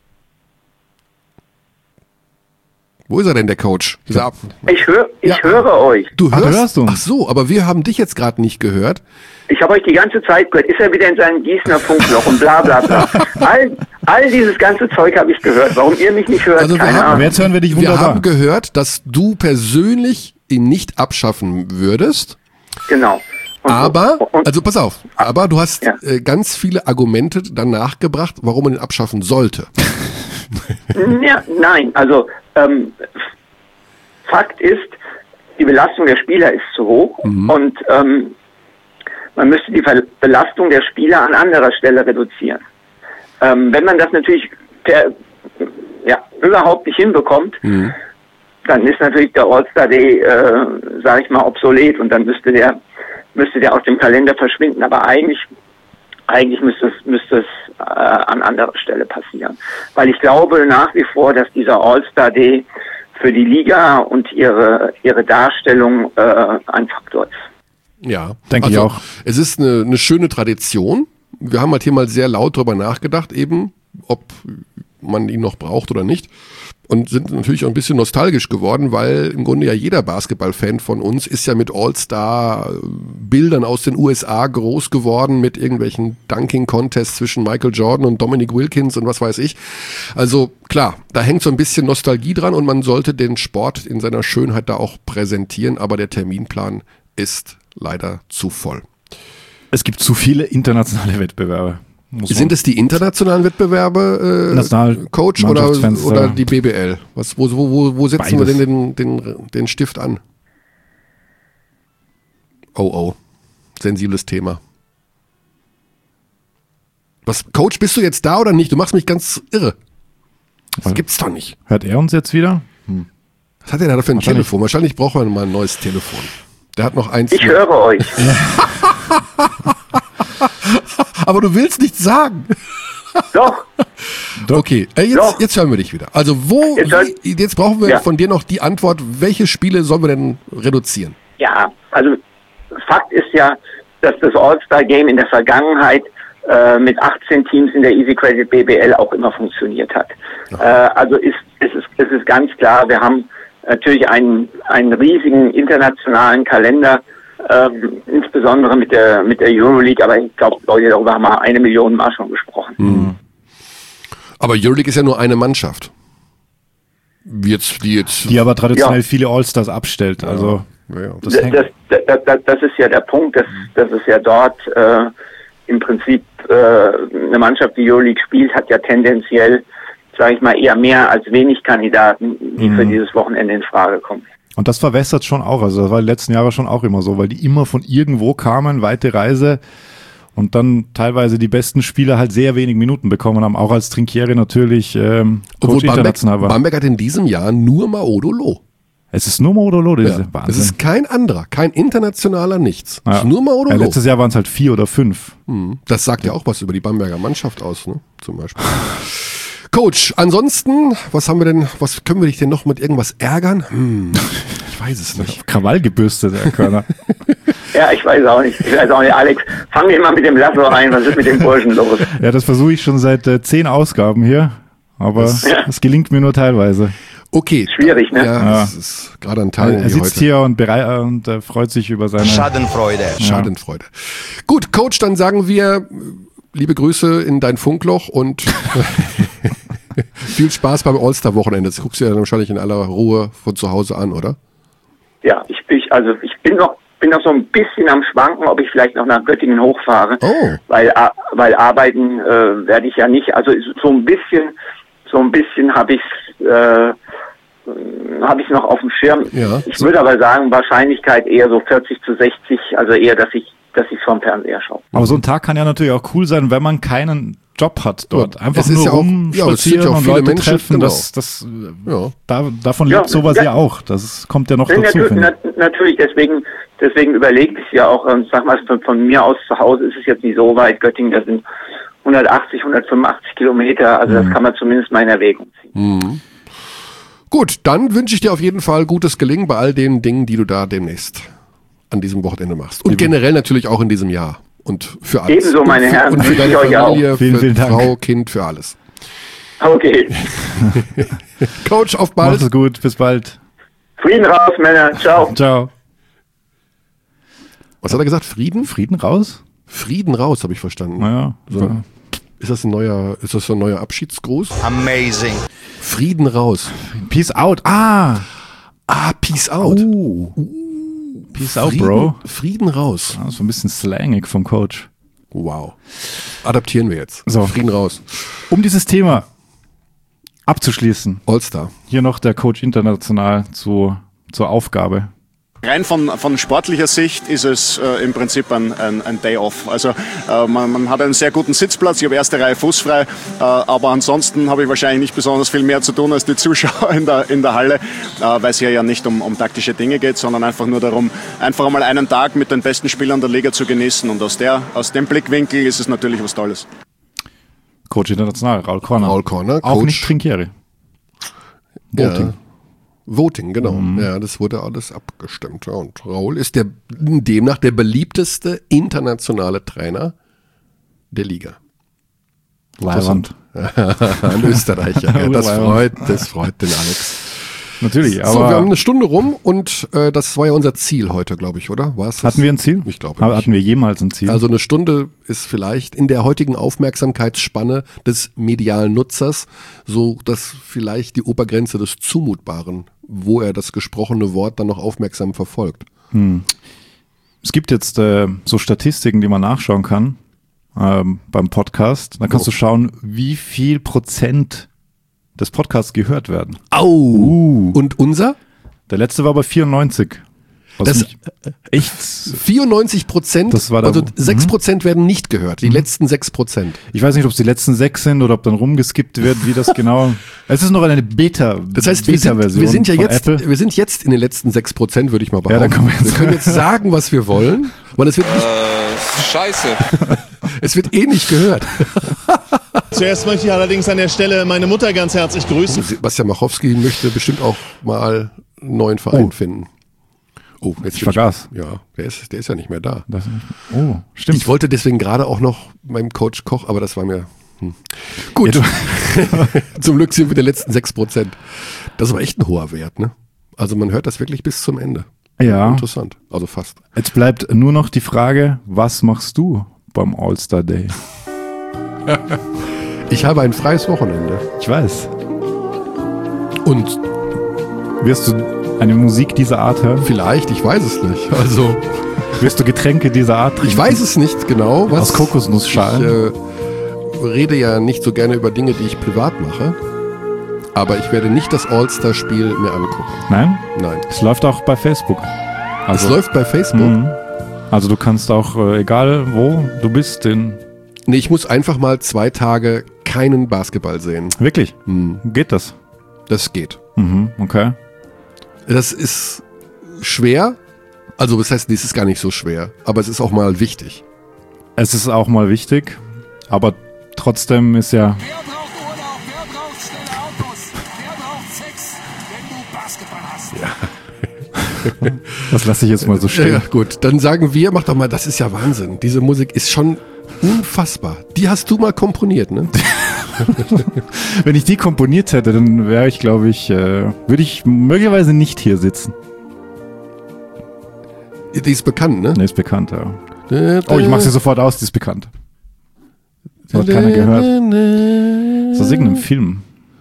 Wo ist er denn, der Coach? Ich höre euch. Du hörst uns? Ach so, aber wir haben dich jetzt gerade nicht gehört. Ich habe euch die ganze Zeit gehört. Ist er wieder in seinem Gießener Funkloch und bla bla bla. All dieses ganze Zeug habe ich gehört. Warum ihr mich nicht hört, keine Ahnung. Jetzt hören wir dich wunderbar. Wir haben gehört, dass du persönlich ihn nicht abschaffen würdest. Genau. Also pass auf, aber du hast ganz viele Argumente danach gebracht, warum man ihn abschaffen sollte. Ja, nein, also Fakt ist, die Belastung der Spieler ist zu hoch und man müsste die Belastung der Spieler an anderer Stelle reduzieren. Wenn man das natürlich überhaupt nicht hinbekommt, dann ist natürlich der All-Star Day, sage ich mal, obsolet und dann müsste der aus dem Kalender verschwinden. Aber eigentlich müsste es an anderer Stelle passieren. Weil ich glaube nach wie vor, dass dieser All-Star Day für die Liga und ihre Darstellung ein Faktor ist. Ja, denke ich auch. Es ist eine schöne Tradition. Wir haben halt hier mal sehr laut drüber nachgedacht, eben, ob man ihn noch braucht oder nicht. Und sind natürlich auch ein bisschen nostalgisch geworden, weil im Grunde ja jeder Basketballfan von uns ist ja mit All-Star-Bildern aus den USA groß geworden, mit irgendwelchen Dunking-Contests zwischen Michael Jordan und Dominic Wilkins und was weiß ich. Also klar, da hängt so ein bisschen Nostalgie dran und man sollte den Sport in seiner Schönheit da auch präsentieren, aber der Terminplan ist leider zu voll. Es gibt zu viele internationale Wettbewerbe. Sind es die internationalen Wettbewerbe, Coach, oder die BBL? Wo setzen wir denn den Stift an? Oh, sensibles Thema. Coach, bist du jetzt da oder nicht? Du machst mich ganz irre. Das gibt's doch nicht. Hört er uns jetzt wieder? Was hat er da für ein Telefon? Wahrscheinlich braucht er mal ein neues Telefon. Der hat noch eins. Ich höre euch. Aber du willst nichts sagen. Doch. Okay, jetzt hören wir dich wieder. Also jetzt brauchen wir von dir noch die Antwort, welche Spiele sollen wir denn reduzieren? Ja, also Fakt ist ja, dass das All-Star-Game in der Vergangenheit mit 18 Teams in der Easy Credit BBL auch immer funktioniert hat. Also es ist ganz klar, wir haben natürlich einen riesigen internationalen Kalender, insbesondere mit der Euroleague, aber ich glaube, Leute, darüber haben wir 1 Million Mal schon gesprochen. Mhm. Aber Euroleague ist ja nur eine Mannschaft. Die aber traditionell viele All-Stars abstellt. Also das ist ja der Punkt, dass es ja dort im Prinzip eine Mannschaft, die Euroleague spielt, hat ja tendenziell sage ich mal, eher mehr als wenig Kandidaten, die für dieses Wochenende in Frage kommen. Und das verwässert schon auch, also das war die letzten Jahre schon auch immer so, weil die immer von irgendwo kamen, weite Reise und dann teilweise die besten Spieler halt sehr wenig Minuten bekommen haben, auch als Trinkieri natürlich Coach international war. Bamberg hat in diesem Jahr nur Maodolo. Es ist nur Maodolo, ja. Wahnsinn. Es ist kein anderer, kein internationaler, nichts. Ja. Es ist nur Maodolo. Ja, letztes Jahr waren es halt 4 oder 5. Das sagt ja auch was über die Bamberger Mannschaft aus, ne? Zum Beispiel. Coach, ansonsten, was können wir dich denn noch mit irgendwas ärgern? Ich weiß es nicht. Krawall gebürstet, Herr Körner. Ja, ich weiß auch nicht. Alex, fang dir mal mit dem Lasso ein, was ist mit den Burschen los? Ja, das versuche ich schon seit 10 Ausgaben hier, aber es gelingt mir nur teilweise. Okay. Schwierig, ne? Ja, das ist gerade ein Teil. Er sitzt hier und freut sich über seine Schadenfreude. Schadenfreude. Gut, Coach, dann sagen wir liebe Grüße in dein Funkloch und viel Spaß beim All-Star-Wochenende. Das guckst du ja dann wahrscheinlich in aller Ruhe von zu Hause an, oder? Ja, ich bin noch so ein bisschen am Schwanken, ob ich vielleicht noch nach Göttingen hochfahre. Oh. Weil arbeiten werde ich ja nicht. Also so ein bisschen habe ich noch auf dem Schirm. Ja. Ich würde aber sagen, Wahrscheinlichkeit eher so 40-60, also eher, dass ich vom Fernseher schaue. Aber so ein Tag kann ja natürlich auch cool sein, wenn man keinen Job hat dort. Einfach nur rumspazieren und Leute Menschen treffen. Genau. Davon lebt sowas ja auch. Das kommt ja noch dazu. Natürlich, deswegen überlegt ich ja auch, sag mal, von mir aus zu Hause ist es jetzt nicht so weit. Göttingen, das sind 180, 185 Kilometer, also das kann man zumindest mal in Erwägung ziehen. Gut, dann wünsche ich dir auf jeden Fall gutes Gelingen bei all den Dingen, die du da demnächst an diesem Wochenende machst. Und generell natürlich auch in diesem Jahr. Und für alles. Ebenso, meine Herren. Und für deine Familie, vielen Dank. Frau, Kind, für alles. Okay. Coach, auf bald. Macht's gut, bis bald. Frieden raus, Männer. Ciao. Ciao. Was hat er gesagt? Frieden? Frieden raus? Frieden raus, habe ich verstanden. Naja. So. Ist das so ein neuer Abschiedsgruß? Amazing. Frieden raus. Peace out. Peace out. Peace out, Bro. Frieden raus. Ja, so ein bisschen slangig vom Coach. Wow. Adaptieren wir jetzt. So. Frieden raus. Um dieses Thema abzuschließen. All-Star. Hier noch der Coach international zur Aufgabe. Rein von sportlicher Sicht ist es im Prinzip ein Day off. Also man hat einen sehr guten Sitzplatz, ich habe erste Reihe fußfrei, aber ansonsten habe ich wahrscheinlich nicht besonders viel mehr zu tun als die Zuschauer in der Halle, weil es hier ja nicht um taktische Dinge geht, sondern einfach nur darum, einfach einmal einen Tag mit den besten Spielern der Liga zu genießen, und aus dem Blickwinkel ist es natürlich was Tolles. Coach international, Raul Corner. Auch Coach. nicht Trinkieri. Voting, genau. Ja, das wurde alles abgestimmt. Ja, und Raul ist demnach der beliebteste internationale Trainer der Liga. Leihwand. Ein Österreicher. Ja, das freut den Alex. Natürlich, aber... So, wir haben eine Stunde rum und das war ja unser Ziel heute, glaube ich, oder? Hatten wir ein Ziel? Ich glaube nicht. Hatten wir jemals ein Ziel? Also eine Stunde ist vielleicht in der heutigen Aufmerksamkeitsspanne des medialen Nutzers so, dass vielleicht die Obergrenze des Zumutbaren, wo er das gesprochene Wort dann noch aufmerksam verfolgt. Es gibt jetzt so Statistiken, die man nachschauen kann beim Podcast. Da kannst du schauen, wie viel Prozent des Podcasts gehört werden. Und unser? Der letzte war bei 94. Das echt 94%, also 6% werden nicht gehört, die letzten 6%. Ich weiß nicht, ob es die letzten 6 sind oder ob dann rumgeskippt wird, wie das genau. Es ist noch eine Beta-Version. Das heißt, wir sind jetzt in den letzten 6%, würde ich mal behaupten. Ja, dann wir können jetzt sagen, was wir wollen, weil es wird nicht. Scheiße. Es wird eh nicht gehört. Zuerst möchte ich allerdings an der Stelle meine Mutter ganz herzlich grüßen. Sebastian Machowski möchte bestimmt auch mal einen neuen Verein finden. Oh, jetzt ich vergaß. Ja, der ist ja nicht mehr da. Stimmt. Ich wollte deswegen gerade auch noch meinem Coach Koch, aber das war mir... Gut. Ja, zum Glück sind wir der letzten 6%. Das war echt ein hoher Wert, ne? Also man hört das wirklich bis zum Ende. Ja. Interessant. Also fast. Jetzt bleibt nur noch die Frage, was machst du beim All-Star Day? Ich habe ein freies Wochenende. Ich weiß. Und wirst du eine Musik dieser Art hören? Vielleicht, ich weiß es nicht. Also wirst du Getränke dieser Art trinken? Ich weiß es nicht genau. Aus Kokosnussschalen? Ich rede ja nicht so gerne über Dinge, die ich privat mache. Aber ich werde nicht das All-Star-Spiel mir angucken. Nein? Nein. Es läuft auch bei Facebook. Es läuft bei Facebook? Also du kannst auch, egal wo du bist, Nee, ich muss einfach mal 2 Tage keinen Basketball sehen. Wirklich? Geht das? Das geht. Okay. Das ist schwer. Also das heißt, es ist gar nicht so schwer. Aber es ist auch mal wichtig. Es ist auch mal wichtig. Aber trotzdem ist ja... Wer braucht Urlaub? Wer braucht schnelle Autos? Wer braucht Sex, wenn du Basketball hast? Ja. Das lasse ich jetzt mal so stehen. Ja, gut, dann sagen wir, mach doch mal, das ist ja Wahnsinn. Diese Musik ist schon unfassbar. Die hast du mal komponiert, ne? Wenn ich die komponiert hätte, dann wäre ich, glaube ich, würde ich möglicherweise nicht hier sitzen. Die ist bekannt, ne? Ne, ist bekannt, ja. Oh, ich mach sie sofort aus, die ist bekannt. Das hat keiner gehört. So singen im Film.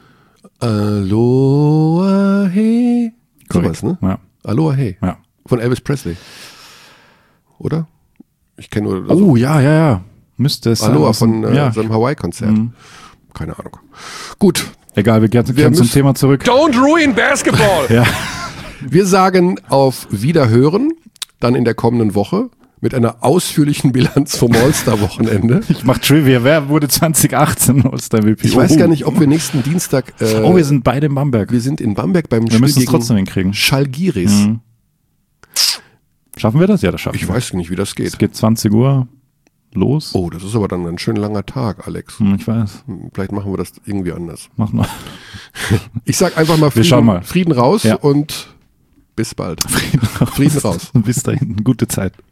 Aloha Hey. Sowas, ne? Ja. Aloha Hey. Ja. Von Elvis Presley. Oder? Ich kenne nur... Oh, ja. Müsste es sein. Aloha von seinem Hawaii-Konzert. Keine Ahnung. Gut. Egal, wir gehen zum Thema zurück. Don't ruin basketball! Ja. Wir sagen auf Wiederhören, dann in der kommenden Woche, mit einer ausführlichen Bilanz vom All-Star-Wochenende. Ich mach Trivia. Wer wurde 2018 All-Star-MVP? Ich weiß gar nicht, ob wir nächsten Dienstag... wir sind beide in Bamberg. Wir sind in Bamberg beim wir Spiel müssen es gegen trotzdem hinkriegen. Schalgiris. Schaffen wir das? Ja, das schaffen wir. Ich weiß nicht, wie das geht. Es geht 20 Uhr los. Oh, das ist aber dann ein schön langer Tag, Alex. Ich weiß. Vielleicht machen wir das irgendwie anders. Machen wir. Ich sag einfach mal Frieden raus und bis bald. Frieden raus. Frieden raus. Bis dahin. Gute Zeit.